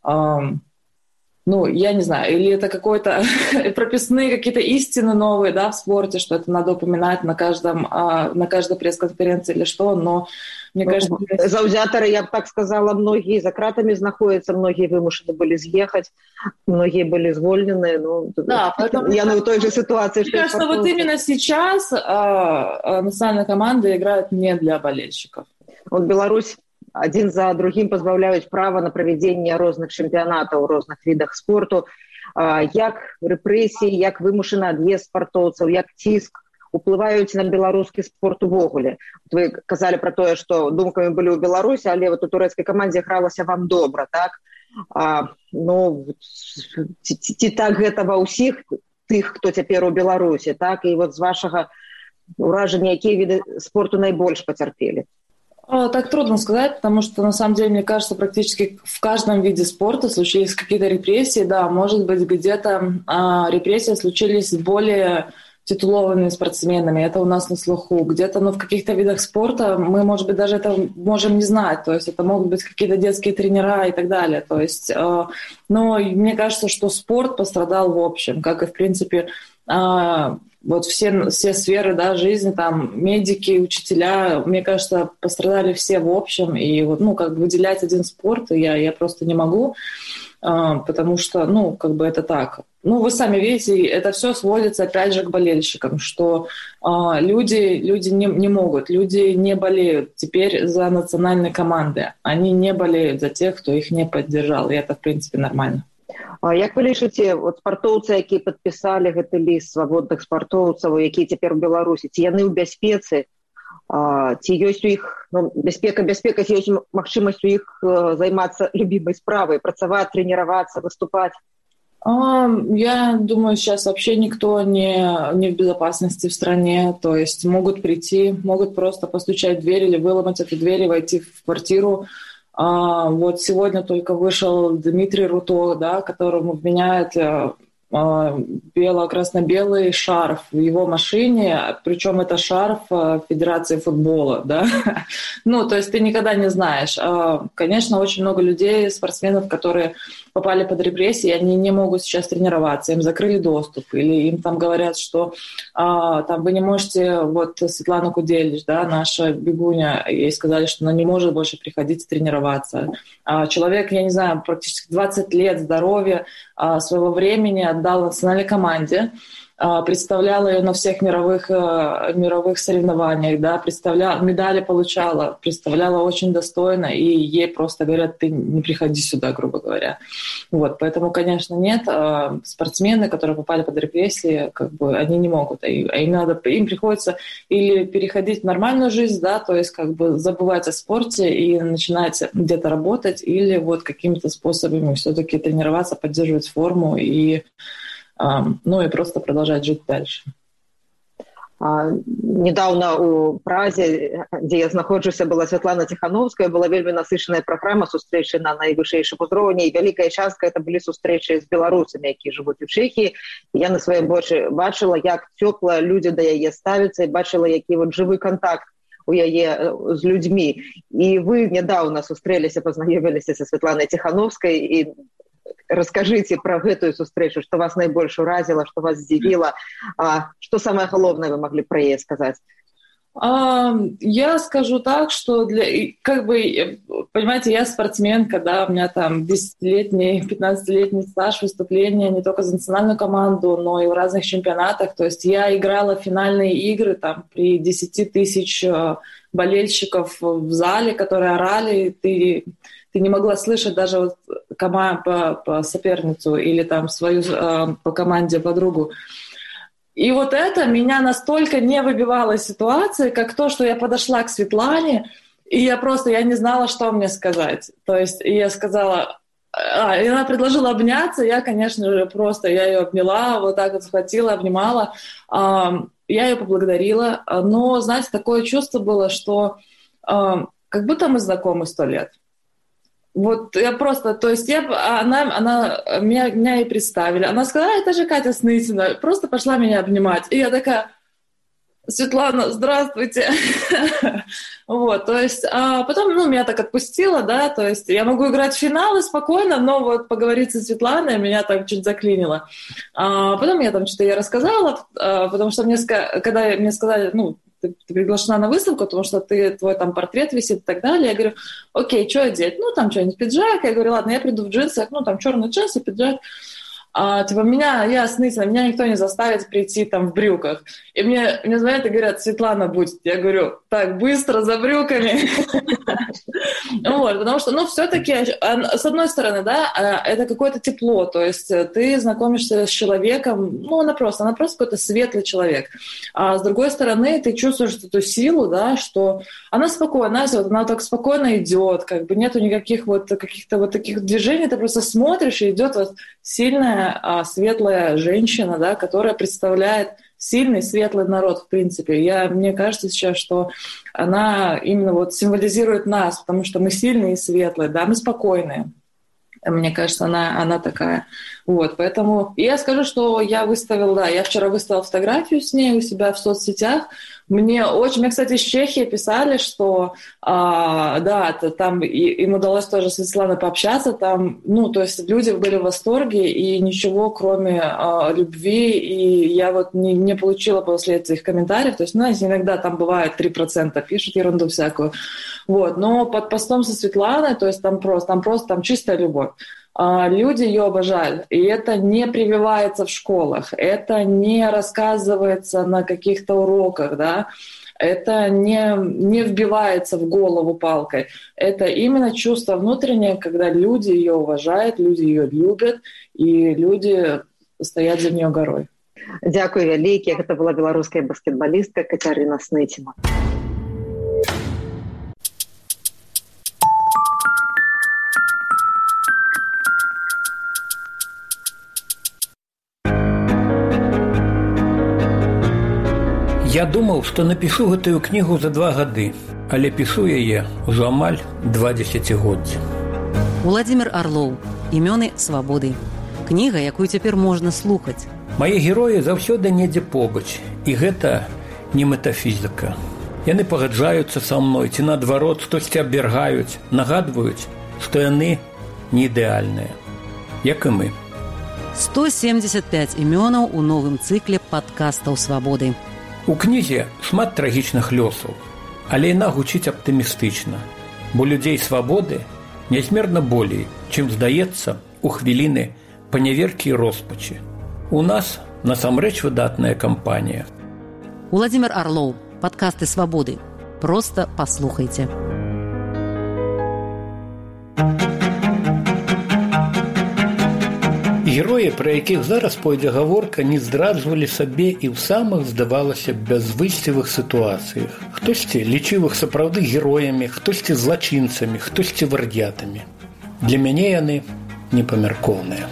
ну, я не знаю, или это какой-то прописные какие-то истины новые, да, в спорте, что это надо упоминать на каждом, на каждой пресс-конференции или что, но мне кажется... Заўзятары, я бы так сказала, многие за кратами находятся, многие вымушены были съехать, многие были звольнены, ну, да, поэтому я на той же ситуации, что... Мне кажется, вот именно сейчас а, национальная команда играет не для болельщиков. Вот Беларусь один за другим пазбаўляюць права на правядзенне розных чэмпіянатаў у розных відах спорту, як рэпрэсіі, як вымушаны ад'езд спартоўцаў, як ціск уплываюць на беларускі спорт увогуле. Вы казалі пра тое, што думкамі былі ў Беларусі, але вот у турэцкай камандзе гралася вам добра, так? А, ну, ці, ці так гэта ва ўсіх тых, хто цяпер у Беларусі, так? І вот з вашага ўражання, якія віды спорту найбольш пацярпелі? Так трудно сказать, потому что, на самом деле, мне кажется, практически в каждом виде спорта случились какие-то репрессии. Да, может быть, где-то а, репрессии случились с более титулованными спортсменами. Это у нас на слуху. Где-то, ну, в каких-то видах спорта мы, может быть, даже это можем не знать. То есть это могут быть какие-то детские тренера и так далее. То есть, а, но мне кажется, что спорт пострадал в общем, как и, в принципе... А, вот все, все сферы, да, жизни, там, медики, учителя, мне кажется, пострадали все в общем, и вот, ну, как бы выделять один спорт я, я просто не могу, а, потому что, ну, как бы это так. Ну, вы сами видите, это все сводится, опять же, к болельщикам, что а, люди, люди не, не могут, люди не болеют теперь за национальные команды, они не болеют за тех, кто их не поддержал, и это, в принципе, нормально. Як вы лічыце, вот спартоўцы, якія падпісалі гэты ліст свабодных спартоўцаў, якія цяпер у Беларусі, ці яны ў бяспецы, ці ёсць у іх, ну, бяспека, бяспека, ці ёсць магчымасць у іх займацца любімай справай, працаваць, тренироваться, выступать? А, я думаю, сейчас вообще никто не, не в безопасности в стране, то есть могут прийти, могут просто постучать в дверь или выломать эту дверь и войти в квартиру. А, вот сегодня только вышел Дмитрий Руто, да, которому вменяют а, бело-красно-белый шарф в его машине, причем это шарф Федерации футбола, да. Ну, то есть ты никогда не знаешь. Конечно, очень много людей, спортсменов, которые попали под репрессии, они не могут сейчас тренироваться, им закрыли доступ, или им там говорят, что а, там вы не можете, вот Светлана Куделич, да, наша бегуня, ей сказали, что она не может больше приходить тренироваться. А, человек, я не знаю, практически двадцать лет здоровья, а, своего времени отдал национальной команде, представляла ее на всех мировых, мировых соревнованиях, да, представляла, медали получала, представляла очень достойно, и ей просто говорят, ты не приходи сюда, грубо говоря. Вот, поэтому, конечно, нет. Спортсмены, которые попали под репрессии, как бы, они не могут, им надо, им приходится или переходить в нормальную жизнь, да, то есть как бы забывать о спорте и начинать где-то работать, или вот какими-то способами все-таки тренироваться, поддерживать форму и ну и просто продолжать жить дальше. А, недавно у Празе, где я знаходжуся, была Светлана Тихановская, была вельмі насычаная праграма сустрэчы на найвышэйшым узроўні, і вялікая частка это былі сустрэчы з беларусамі, якія жывуць у Чэхіі. Я на сваім вочы бачыла, як цёпла людзі да яе ставяцца, і бачыла, які вот жывы контакт у яе з людзьмі. І вы недавно сустрэліся, пазнаёміліся са Светланай Тихановскай, і расскажите про эту встречу, что вас наибольше уразило, что вас удивило, а что самое головное вы могли про нее сказать? А, я скажу так, что для, как бы, понимаете, я спортсменка, да, у меня там десятилетний, пятнадцатилетний стаж выступления не только за национальную команду, но и в разных чемпионатах. То есть я играла финальные игры там при десяти тысяч болельщиков в зале, которые орали, ты, ты не могла слышать даже вот кома, по, по соперницу или там свою по команде подругу. И вот это меня настолько не выбивало из ситуации, как то, что я подошла к Светлане, и я просто, я не знала, что мне сказать. То есть я сказала, А, и она предложила обняться, я, конечно же, просто, я ее обняла, вот так вот схватила, обнимала. Я ее поблагодарила, но, знаете, такое чувство было, что как будто мы знакомы сто лет. Вот я просто, то есть я, она, она меня, меня ей представили, она сказала, это же Катя Сныцина, просто пошла меня обнимать. И я такая... Светлана, здравствуйте. Вот, то есть, а потом, ну, меня так отпустило, да, то есть я могу играть в финалы спокойно, но вот поговорить со Светланой меня так чуть заклинило. А потом я там что-то ей рассказала, потому что мне, когда мне сказали, ну, ты, ты приглашена на выставку, потому что ты, твой там портрет висит и так далее, я говорю, окей, что одеть? Ну, там что-нибудь, пиджак. Я говорю, ладно, я приду в джинсах, ну, там черный джинсы, пиджак. А, типа, меня, я Сныцина, меня никто не заставит прийти там в брюках. И мне, мне звонят и говорят, Светлана будет. Я говорю, так, быстро, за брюками. Вот, потому что, ну, все-таки, с одной стороны, да, это какое-то тепло, то есть ты знакомишься с человеком, ну, она просто, она просто какой-то светлый человек. А с другой стороны, ты чувствуешь эту силу, да, что она спокойна, она так спокойно идет, как бы нету никаких вот каких-то вот таких движений, ты просто смотришь, и идет вот сильная, светлая женщина, да, которая представляет сильный, светлый народ, в принципе. Я, мне кажется сейчас, что она именно вот символизирует нас, потому что мы сильные и светлые, да, мы спокойные. Мне кажется, она, она такая. Вот, поэтому я скажу, что я выставила, да, я вчера выставила фотографию с ней у себя в соцсетях. Мне очень, мне, кстати, из Чехии писали, что, а, да, там и, им удалось тоже с Светланой пообщаться, там, ну, то есть люди были в восторге, и ничего, кроме а, любви, и я вот не, не получила после этих комментариев, то есть, ну, иногда там бывает три процента пишут ерунду всякую, вот, но под постом со Светланой, то есть там просто, там просто, там чистая любовь. Люди ее обожают, и это не прививается в школах, это не рассказывается на каких-то уроках, да, это не, не вбивается в голову палкой. Это именно чувство внутреннее, когда люди ее уважают, люди ее любят, и люди стоят за нее горой. Дякую вялікі. Гэта была беларуская баскетбалістка Кацярына Сныціна. Я думаў, што напішу гэтую кнігу за два гады, але пішу яе ўжо амаль два дзесяцігоддзі. Уладзімір Арлоў. Імёны свабоды. Кніга, якую цяпер можна слухаць. Мае героі заўсёды недзе побач, і гэта не метафізіка. Яны пагаджаюцца са мной, ці наадварот, штосьці абвяргаюць, нагадваюць, што яны не ідэальныя, як і мы. сто семьдесят пять імёнаў у новым цыкле падкастаў свабоды. У кнізе шмат трагічных лёсаў, але яна гучыць аптымістычна, бо людзей свабоды нязмерна болей, чым здаецца у хвіліны паняверкі і роспачы. У нас насамрэч выдатная кампанія. Уладзімір Арлоў. Падкасты свабоды. Проста паслухайце. Героі, пра якіх зараз пойдзе гаворка, не здраджвалі сабе і ў самых, здавалася, бязвыйсцевых сітуацыях. Хтосьці лічыў іх сапраўды героямі, хтосьці злачынцамі, хтосьці вардятамі. Для мяне яны непамяркоўныя.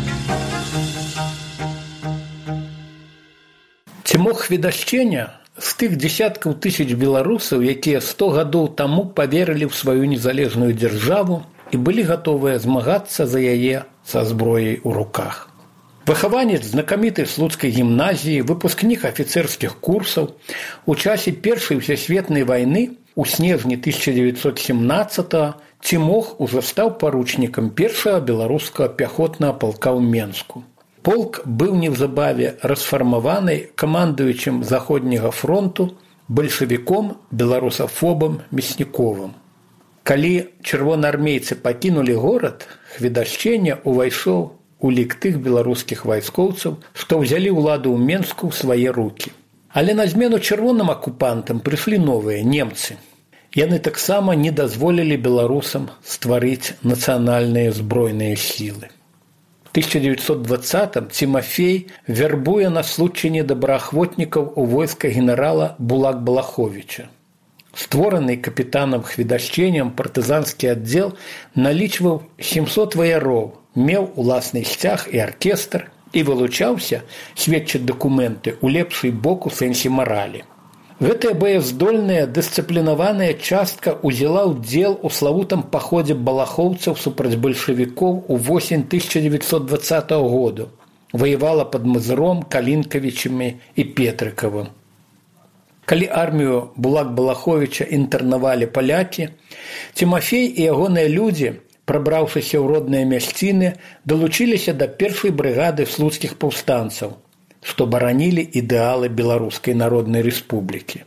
Ці мог хведашчення з тых дзесяткаў тысяч беларусаў, якія сто гадоў таму паверылі ў сваю незалежную дзяржаву і былі гатовыя змагацца за яе са зброяй у руках. Выхаванец знакамітай слуцкай гімназіі, выпускнік афіцэрскіх курсаў, у часе Першай сусветнай вайны у снежні тысяча дзевяцьсот семнаццатага ці мог ужо стаў паручнікам першага беларускага пяхотнага палка ў Менску. Полк быў неўзабаве расфармаваны камандуючым Заходняга фронту бальшавіком беларусафобам Мясніковым. Калі чырвонаармейцы пакінулі горад, хведашчення ўвайшоў у лік тых беларускіх вайскоўцаў, што ўзялі ўладу ў Менску ў свае рукі. Але на змену чырвоным акупантам прыйшлі новыя немцы. Яны таксама не дазволілі беларусам стварыць нацыянальныя збройныя сілы. У тысяча дзевяцьсот дваццатым Цімафей вярбуе на случайне добраахвотнікаў у войска генерала Булак-Балаховіча. Створаны капітанам Хведашчэнем партызанскі аддзел налічваў сямсот ваяроў, меў уласны сцяг і аркестр і вылучаўся, сведчаць дакументы, у лепшы бок у сэнсе маралі. Гэтая баяздольная, дысцыплінаваная частка ўзяла ўдзел у славутым паходзе балахоўцаў супраць бальшавікоў у восень тысяча девятьсот двадцатого году. Ваявала пад Мазыром, Калінкавічамі і Петрыкавым. Калі армію Булак-Балаховіча інтэрнавалі палякі, Цімафей і ягоныя людзі, прабраўшыся ў родныя мясціны, далучыліся да першай брыгады слуцкіх паўстанцаў, што баранілі ідэалы Беларускай Народнай Рэспублікі.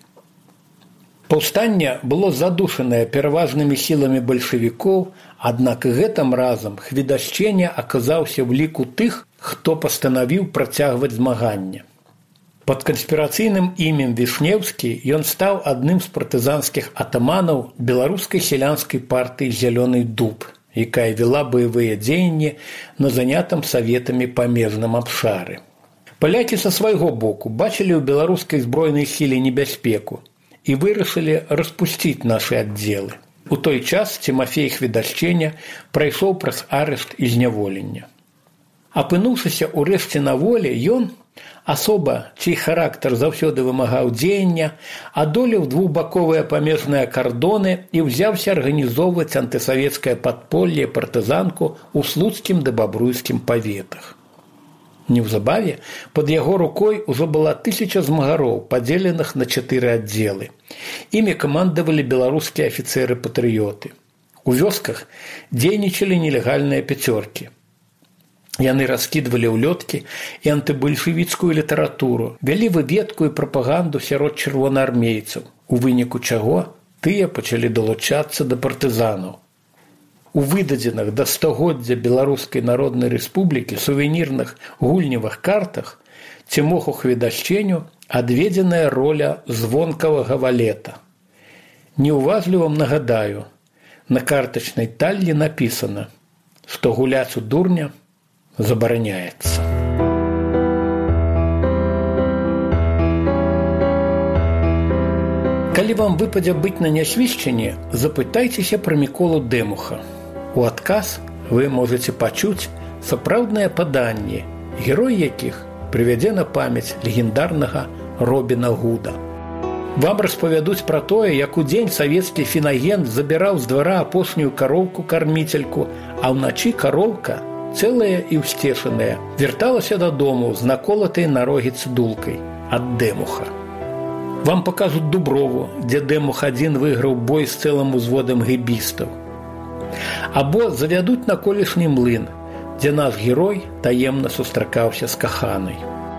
Паўстанне было задушанае пераважнымі сіламі бальшавікоў, аднак гэтым разам Хведашчэня аказаўся ў ліку тых, хто пастанавіў працягваць змаганне. Пад канспірацыйным імем Вішнеўскі ён стаў адным з партызанскіх атаманаў беларускай сялянскай партыі «Зялёны дуб», якая вела баявыя дзеянні на занятым саветамі памежным абшары. Палякі са свайго боку бачылі ў беларускай збройнай сіле небяспеку і вырашылі распусціць нашы аддзелы. У той час Цімафей Хведашчэня прайшоў праз арышт і зняволення. Апынуўшыся ўрэшце на волі, ён, асоба, чый характар заўсёды вымагаў дзеяння, адолеў двухбаковыя памежныя кардоны і ўзяўся арганізоўваць антысавецкае падполле партызанку ў слуцкім ды бабруйскім паветах. Неўзабаве пад яго рукой ужо была тысяча змагароў, падзеленых на чатыры аддзелы. Імі камандавалі беларускія афіцэры-патрыёты. У вёсках дзейнічалі нелегальныя пяцёркі. Яны раскідвалі ўлёткі і антыбальшавіцкую літаратуру, вялі выведку і прапаганду сярод чырвонаармейцаў, у выніку чаго тыя пачалі далучацца да партызанаў. У выдадзеных да стагоддзя Беларускай Народнай Рэспублікі сувенірных гульневых картах Цімоху Хведашчэню адведзеная роля звонкавага валета. Неуважліва нагадаю, на картачнай таллі напісана, што гуляць у дурня забараняецца. Калі вам выпадзе быць на Нясвішчыне, запытайцеся пра Міколу Дэмуха. У адказ вы можаце пачуць сапраўднае паданне, герой якіх прывядзе на памяць легендарнага Робіна Гуда. Вам распавядуць пра тое, як удзень савецкі фінагент забіраў з двара апошнюю кароўку-карміцельку, а ўначы кароўка, цэлая і ўсцешаная, вярталася дадому з наколатай на рогі цыдулкай ад Дэмуха. Вам пакажуць Дуброву, дзе Дэмух адзін выйграў бой з цэлым узводам гэбістаў. Або завядуць на колішні млын, дзе наш герой таемна сустракаўся з каханай.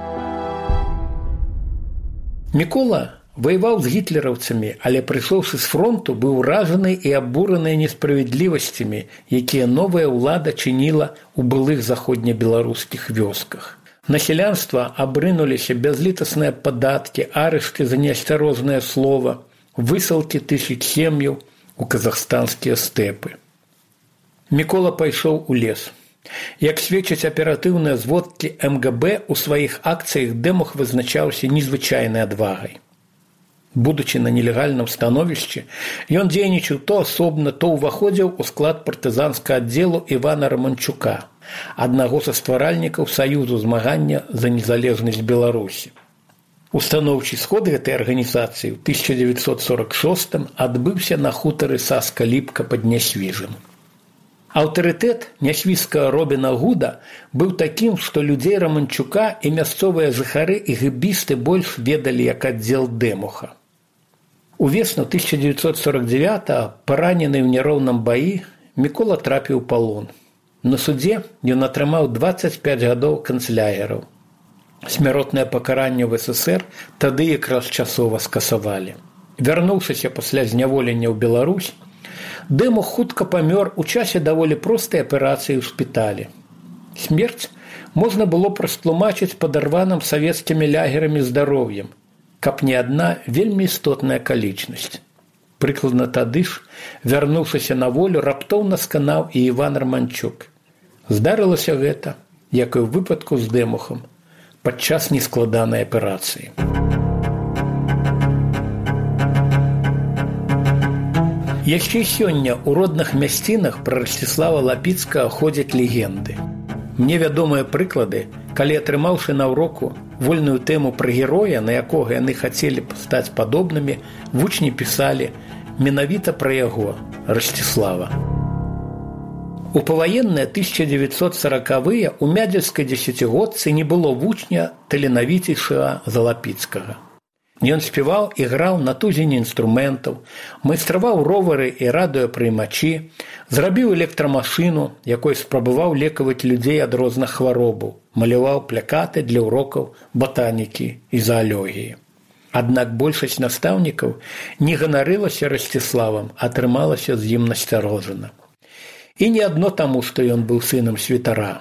Мікола ваяваў з гітлераўцамі, але прыйшоўшы з фронту, быў уражаны і абураны несправядлівасцямі, якія новая ўлада чыніла ў былых заходнебеларускіх вёсках. На сялянства абрынуліся бязлітасныя падаткі, арышты за неасцярожнае слова, высылкі тысяч сем'яў у казахстанскія стэпы. Мікола пайшоў у лес. Як сведчаць аператыўныя зводкі эм гэ бэ, у сваіх акцыях Дэмух вызначаўся незвычайнай адвагай. Будучы на нелегальным становішчы, ён дзейнічаў то асобна, то ўваходзіў у склад партызанскага аддзелу Івана Раманчука, аднаго са стваральнікаў Саюзу змагання за незалежнасць Беларусі. Устаноўчы сход гэтай арганізацыі ў тысяча дзевяцьсот сорок шостым адбыўся на хутары Саска-Ліпка пад Нясвіжам. Аўтарытэт нясвіжскага Робіна Гуда быў такім, што людзей Раманчука і мясцовыя жыхары і гэбісты больш ведалі як аддзел Дэмуха. Увесну тысяча дзевяцьсот сорок дзевятага, паранены ў няроўным баі, Мікола трапіў у палон. На судзе ён атрымаў дваццаць пяць гадоў канцлягераў. Смяротнае пакаранне ў эс эс ер тады якраз часова скасавалі. Вярнуўшыся пасля зняволення ў Беларусь, Дэмух хутка памёр у часе даволі простай аперацыі ў шпіталі. Смерць можна было растлумачыць падарваным савецкімі лягерамі здароўем, каб не адна вельмі істотная акалічнасць. Прыкладна тады ж, вярнуўшыся на волю, раптоўна сканаў і Іван Раманчук. Здарылася гэта, як і ў выпадку з Дэмухам, падчас нескладанай аперацыі. Яшчэ сёння ў родных мясцінах пра Расціслава Лапіцкага ходзяць легенды. Мне вядомыя прыклады, калі, атрымаўшы на ўроку вольную тэму пра героя, на якога яны хацелі б стаць падобнымі, вучні пісалі менавіта пра яго, Расціслава. У паваенныя тысяча дзевяцьсот саракавыя ў мядзельскай дзесяцігодцы не было вучня таленавіцейшага за Лапіцкага. Ён спяваў і граў на тузіне інструментаў, майстраваў ровары і радыёпрыймачі, зрабіў электрамашыну, якой спрабаваў лекаваць людзей ад розных хваробаў, маляваў плакаты для урокаў батанікі і заалогіі. Аднак большасць настаўнікаў не ганарылася Расціславам, а трымалася з ім насцярожана. І не адно таму, што ён быў сынам святара.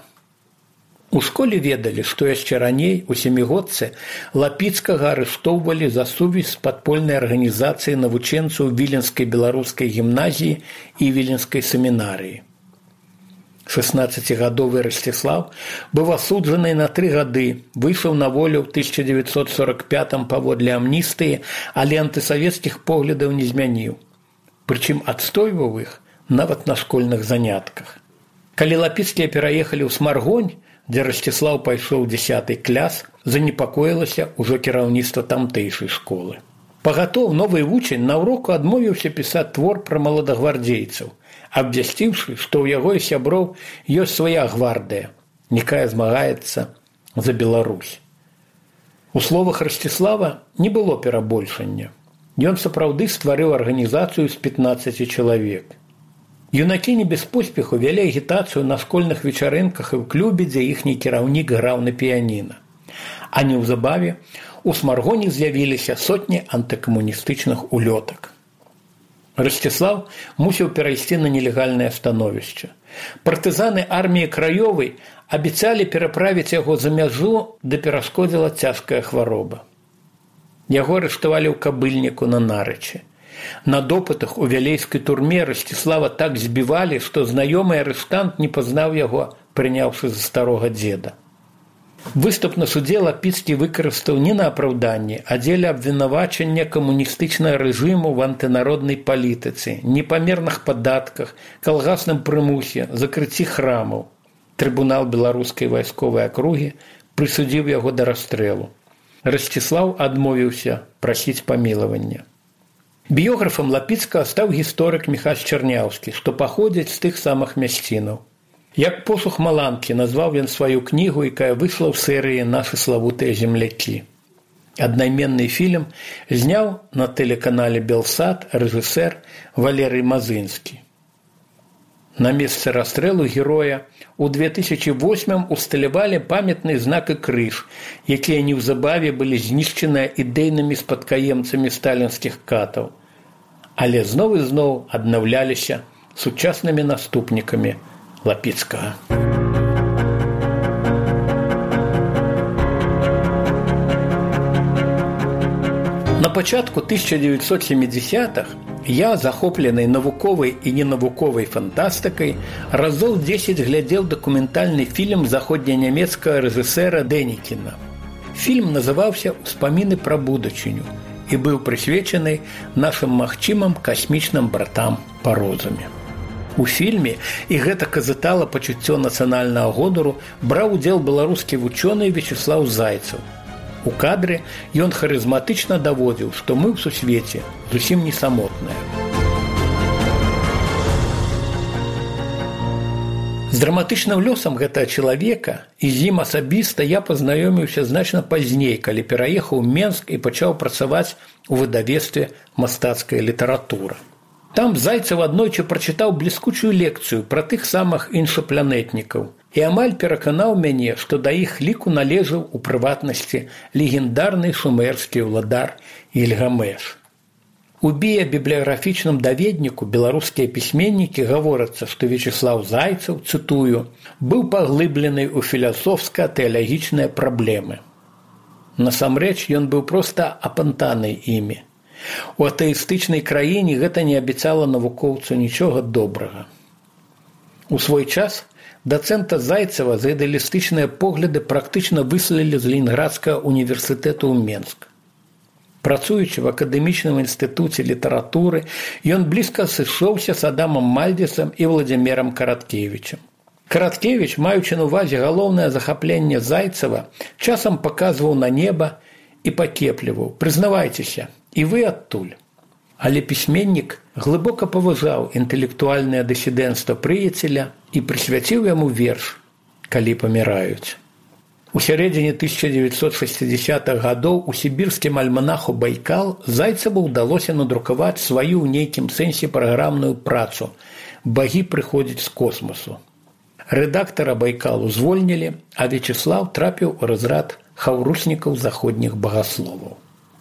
У школе ведалі, што яшчэ раней, у сямігодцы, Лапіцкага арыштоўвалі за сувязь з падпольнай арганізацыяй навучэнцаў Віленскай беларускай гімназіі і Віленскай семінарыі. шаснаццацігадовы Расціслаў быў асуджаны на тры гады, выйшаў на волю ў тысяча дзевяцьсот сорак пятым паводле амністыі, але антысавецкіх поглядаў не змяніў. Прычым адстойваў іх нават на школьных занятках. Калі Лапіцкія пераехалі ў Смаргонь, дзе Расціслаў пайшоў у дзясяты клас, занепакоілася ўжо кіраўніцтва тамтэйшай школы. Пагатоў новы вучань на ўроку адмовіўся пісаць твор пра маладагвардзейцаў, абвясціўшы, што ў яго і сяброў ёсць свая гвардыя, якая змагаецца за Беларусь. У словах Расціслава не было перабольшання. Ён сапраўды стварыў арганізацыю з пятнаццаці чалавек. Юнакі не без поспеху вялі агітацыю на школьных вечарынках і ў клубе, дзе іхні кіраўнік граў на піяніна. А неўзабаве у Смаргоні з'явіліся сотні антыкамуністычных улётак. Расціслаў мусіў перайсці на нелегальнае становішча. Партызаны арміі краёвай абяцалі пераправіць яго за мяжу, да перашкодзіла цяжкая хвароба. Яго арыштавалі ў Кабыльніку на Нарычы. На допытах у вялейскай турме Расціслава так збівалі, што знаёмы арыштант не пазнаў яго, прыняўшы за старога дзеда. Выступ на судзе Лапіцкі выкарыстаў не на апраўданне, а дзеля абвінавачання камуністычнага рэжыму в антынароднай палітыцы, непамерных падатках, калгасным прымусе, закрыцці храмаў. Трыбунал беларускай вайсковай акругі прысудзіў яго да расстрэлу. Расціслаў адмовіўся прасіць памілавання. Біёграфам Лапіцкага стаў гісторык Міхась Чарняўскі, што паходзіць з тых самых мясцінаў. Як посух маланкі назваў ён сваю кнігу, якая выйшла ў серыі «Нашы славутыя землякі». Аднайменны фільм зняў на тэлеканале «Белсат» рэжысэр Валерый Мазынскі. На месцы расстрэлу героя ў две тысячы восьмым усталявалі памятны знак і крыж, якія неўзабаве былі знішчаныя ідэйнымі спадкаемцамі сталінскіх катаў, але зноў і зноў аднаўляліся сучаснымі наступнікамі Лапіцкага. На пачатку тысяча дзевяцьсот сямідзясятых я, захопленый навуковай і ненавуковай фантастыкай, разоў дзесяць глядзеў дакументальны фільм заходненямецкага рэжысэра Дэнікіна. Фільм называўся «Успаміны пра будучыню» і быў прысвечаны нашым магчымым касмічным братам па розуме. У фільме, і гэта казытала пачуццё нацыянальнага гонару, браў удзел беларускі вучоны Вячеслаў Зайцаў. У кадры ён харызматычна даводзіў, што мы ў сусвеце зусім не самотныя. З драматычным лёсам гэтага чалавека і з ім асабіста я пазнаёміўся значна пазней, калі пераехаў у Менск і пачаў працаваць у выдавецтве «Мастацкая літаратура». Там Зайцаў аднойчы прачытаў бліскучую лекцыю пра тых самых іншапланетнікаў і амаль пераканаў мяне, што да іх ліку належаў у прыватнасці легендарны шумерскі ўладар Ільгамеш. У біябібліяграфічным даведніку беларускія пісьменнікі гаворацца, што Вячеслаў Зайцаў, цытую, быў паглыблены ў філасофска-тэалагічныя праблемы. Насамрэч, ён быў проста апантаны імі. У атэістычнай краіне гэта не абяцала навукоўцу нічога добрага. У свой час дацэнта Зайцева за ідэалістычныя погляды практычна выселілі з Ленінградскага універсітэту ў Менск. Працуючы в акадэмічным інстытуце літаратуры, ён блізка сышоўся з Адамам Мальдзесам і Владзімірам Караткевічам. Караткевіч, маючы на ўвазе галоўнае захапленне Зайцева, часам паказваў на неба і пакепліваў: «Прызнавайцеся, і вы адтуль». Але пісьменнік глыбока паважаў інтэлектуальнае дысідэнцтва прыяцеля і прысвяціў яму верш «Калі паміраюць». У сярэдзіне тысяча дзевяцьсот шэсцідзясятых гадоў у сібірскім альманаху «Байкал» Зайцеву ўдалося надрукаваць сваю ў нейкім сэнсе праграмную працу «Багі прыходзяць з космасу». Рэдактара «Байкалу» звольнілі, а Вячеслаў трапіў у разрад хаўруснікаў заходніх багасловаў.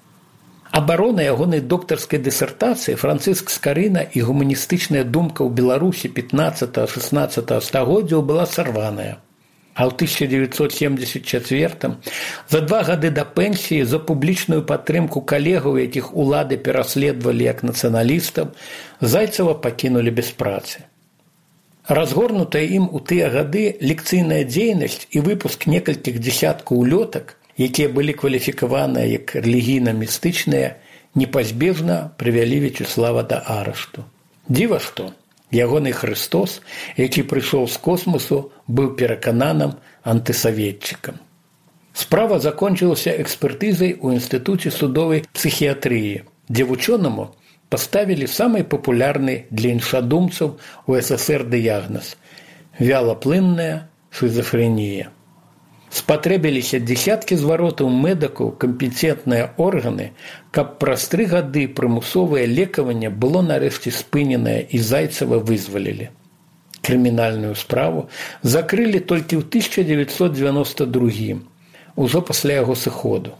Абарона ягонай доктарскай дысертацыі Францыск Скарына і гуманістычная думка ў Беларусі пятнаццатага-шаснаццатага стагоддзяў была сарваная. А ў тысяча дзевяцьсот семдзесят чацвёртым, за два гады да пенсіі, за публічную падтрымку калегаў, якіх улады пераследавалі як нацыяналістаў, Зайцева пакінулі без працы. Разгорнутая ім у тыя гады лекцыйная дзейнасць і выпуск некалькіх дзесяткаў улётак, якія былі кваліфікаваныя як рэлігійна-містычныя, непазбежна прывялі Вячеслава да арышту. Дзіва што, ягоны Хрыстос, які прыйшоў з космосу, быў перакананым антысаветчыкам. Справа закончылася экспертызай у інстытуце судовай псіхіятрыі, дзе вучонаму паставілі самы папулярны для іншадумцаў у СССР дыягназ – вялаплынная шизофрэнія. Спатрэбіліся дзесяткі зваротаў медыкаў, кампетэнтныя органы, каб праз тры гады прымусовае лекаванне было нарэшце спыненае і Зайцева вызвалілі. Крымінальную справу закрылі толькі ў тысяча дзевяцьсот дзевяноста другім, ужо пасля яго сыходу.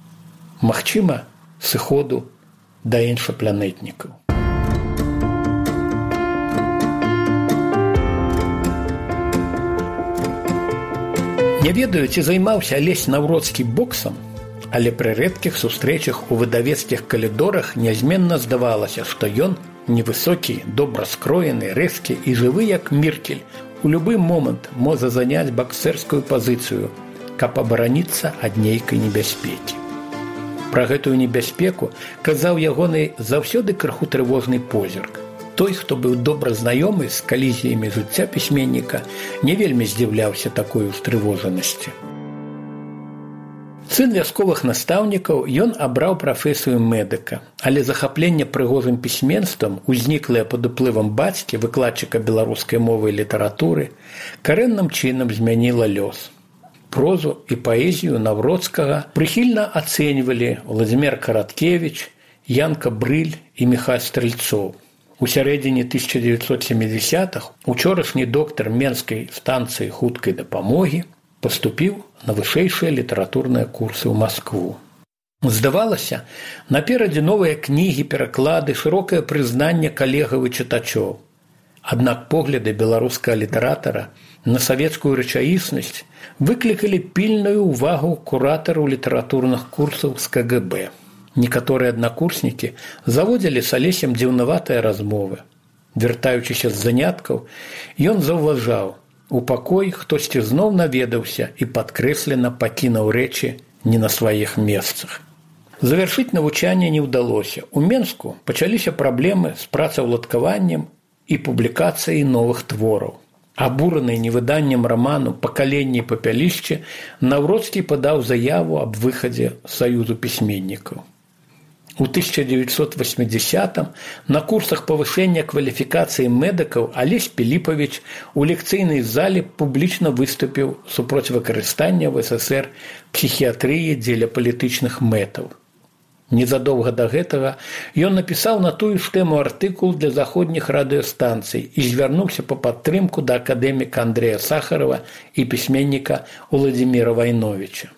Магчыма, сыходу да іншапланетнікаў. Не ведаю, ці займаўся Алесь Наўроцкі боксам, але пры рэдкіх сустрэчах у выдавецкіх калідорах нязменна здавалася, што ён невысокі, добра скроены, рэзкі і жывы як Міркель, у любы момант можа заняць баксерскую пазіцыю, каб абараніцца ад нейкай небяспекі. Пра гэтую небяспеку казаў ягоны заўсёды крыху трывожны позірк. Той, хто быў добра знаёмы з калізіямі жыцця пісьменніка, не вельмі здзіўляўся такой устрывожанасці. Сын вясковых настаўнікаў, ён абраў прафесію медыка, але захапленне прыгожым пісьменствам, узніклае пад уплывам бацькі, выкладчыка беларускай мовы і літаратуры, карэнным чынам змяніла лёс. Прозу і паэзію Наўроцкага прыхільна ацэньвалі Владзімір Караткевіч, Янка Брыль і Міхась Стрэльцоў. У сярэдзіне тысяча дзевяцьсот сямідзясятых учорашні доктар Менскай станцыі хуткай дапамогі паступіў на вышэйшыя літаратурныя курсы ў Маскву. Здавалася, наперадзе новыя кнігі, пераклады, шырокае прызнанне калегаў і чытачоў. Аднак погляды беларускага літаратара на савецкую рэчаіснасць выклікалі пільную ўвагу куратараў літаратурных курсаў з ка гэ бэ. Некаторыя аднакурснікі заводзілі з Алесем дзіўнаватыя размовы. Вяртаючыся з заняткаў, ён заўважаў, у пакой хтосьці зноў наведаўся і падкрэслена пакінуў рэчы не на сваіх месцах. Завяршыць навучанне не ўдалося. У Менску пачаліся праблемы з працаўладкаваннем і публікацыяй новых твораў. Абураны невыданнем раману «Пакаленне і папялішчы», Наўроцкі падаў заяву аб выхадзе Саюзу пісьменнікаў. У тысяча дзевяцьсот восьмідзясятым на курсах павышэння кваліфікацыі медыкаў Алесь Піліпавіч у лекцыйнай зале публічна выступіў супроць выкарыстання ў эс эс ер псіхіятрыі дзеля палітычных мэтаў. Незадоўга да гэтага ён напісаў на тую ж тэму артыкул для заходніх радыёстанцый і звярнуўся па падтрымку да акадэміка Андрэя Сахарова і пісьменніка Уладзіміра Вайновіча.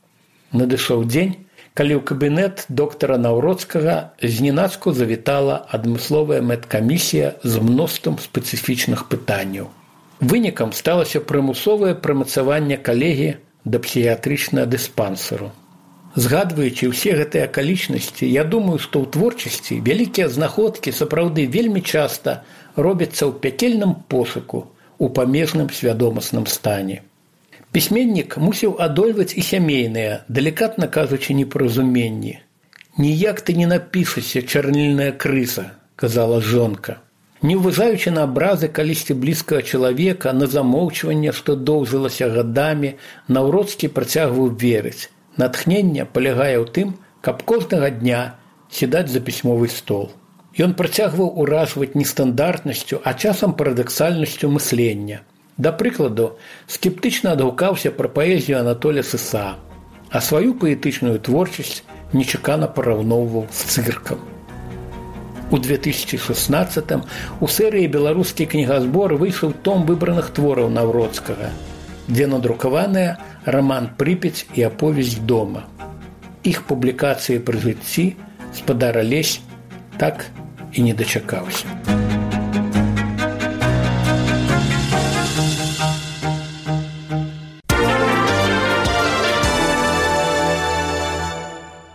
Надышоў дзень, калі ў кабінет доктара Наўроцкага зненацку завітала адмысловая медкамісія з мноствам спецыфічных пытанняў. Вынікам сталася прымусовае прымацаванне калегі да псіхіятрычнага дыспансеру. Згадваючы ўсе гэтыя акалічнасці, я думаю, што ў творчасці вялікія знаходкі сапраўды вельмі часта робяцца ў пякельным пошуку, у памежным свядомасным стане. Пісьменнік мусіў адольваць і сямейныя, далікатна кажучы, непаразуменні. «Ніяк ты не напішашся, чарнільная крыса», – казала жонка. Не ўважаючы на абразы калісьці блізкага чалавека, на замоўчванне, што доўжылася гадамі, Наўроцкі працягваў верыць. Натхненне палягае ў тым, каб кожнага дня сядаць за пісьмовы стол. Ён працягваў уражваць нестандартнасцю, а часам парадаксальнасцю мыслення. Да прыкладу, скептычна адгукаўся пра паэзію Анатоля Сыса, а сваю паэтычную творчасць нечакана параўноўваў з цыркам. У две тысячи шестнадцатым у серыі «Беларускі кнігазбор» выйшаў том выбраных твораў Наўроцкага, дзе надрукаваныя раман «Прыпяць» і аповесць дома. Іх публікацыі пры жыцці спадар Алесь так і не дачакаўся.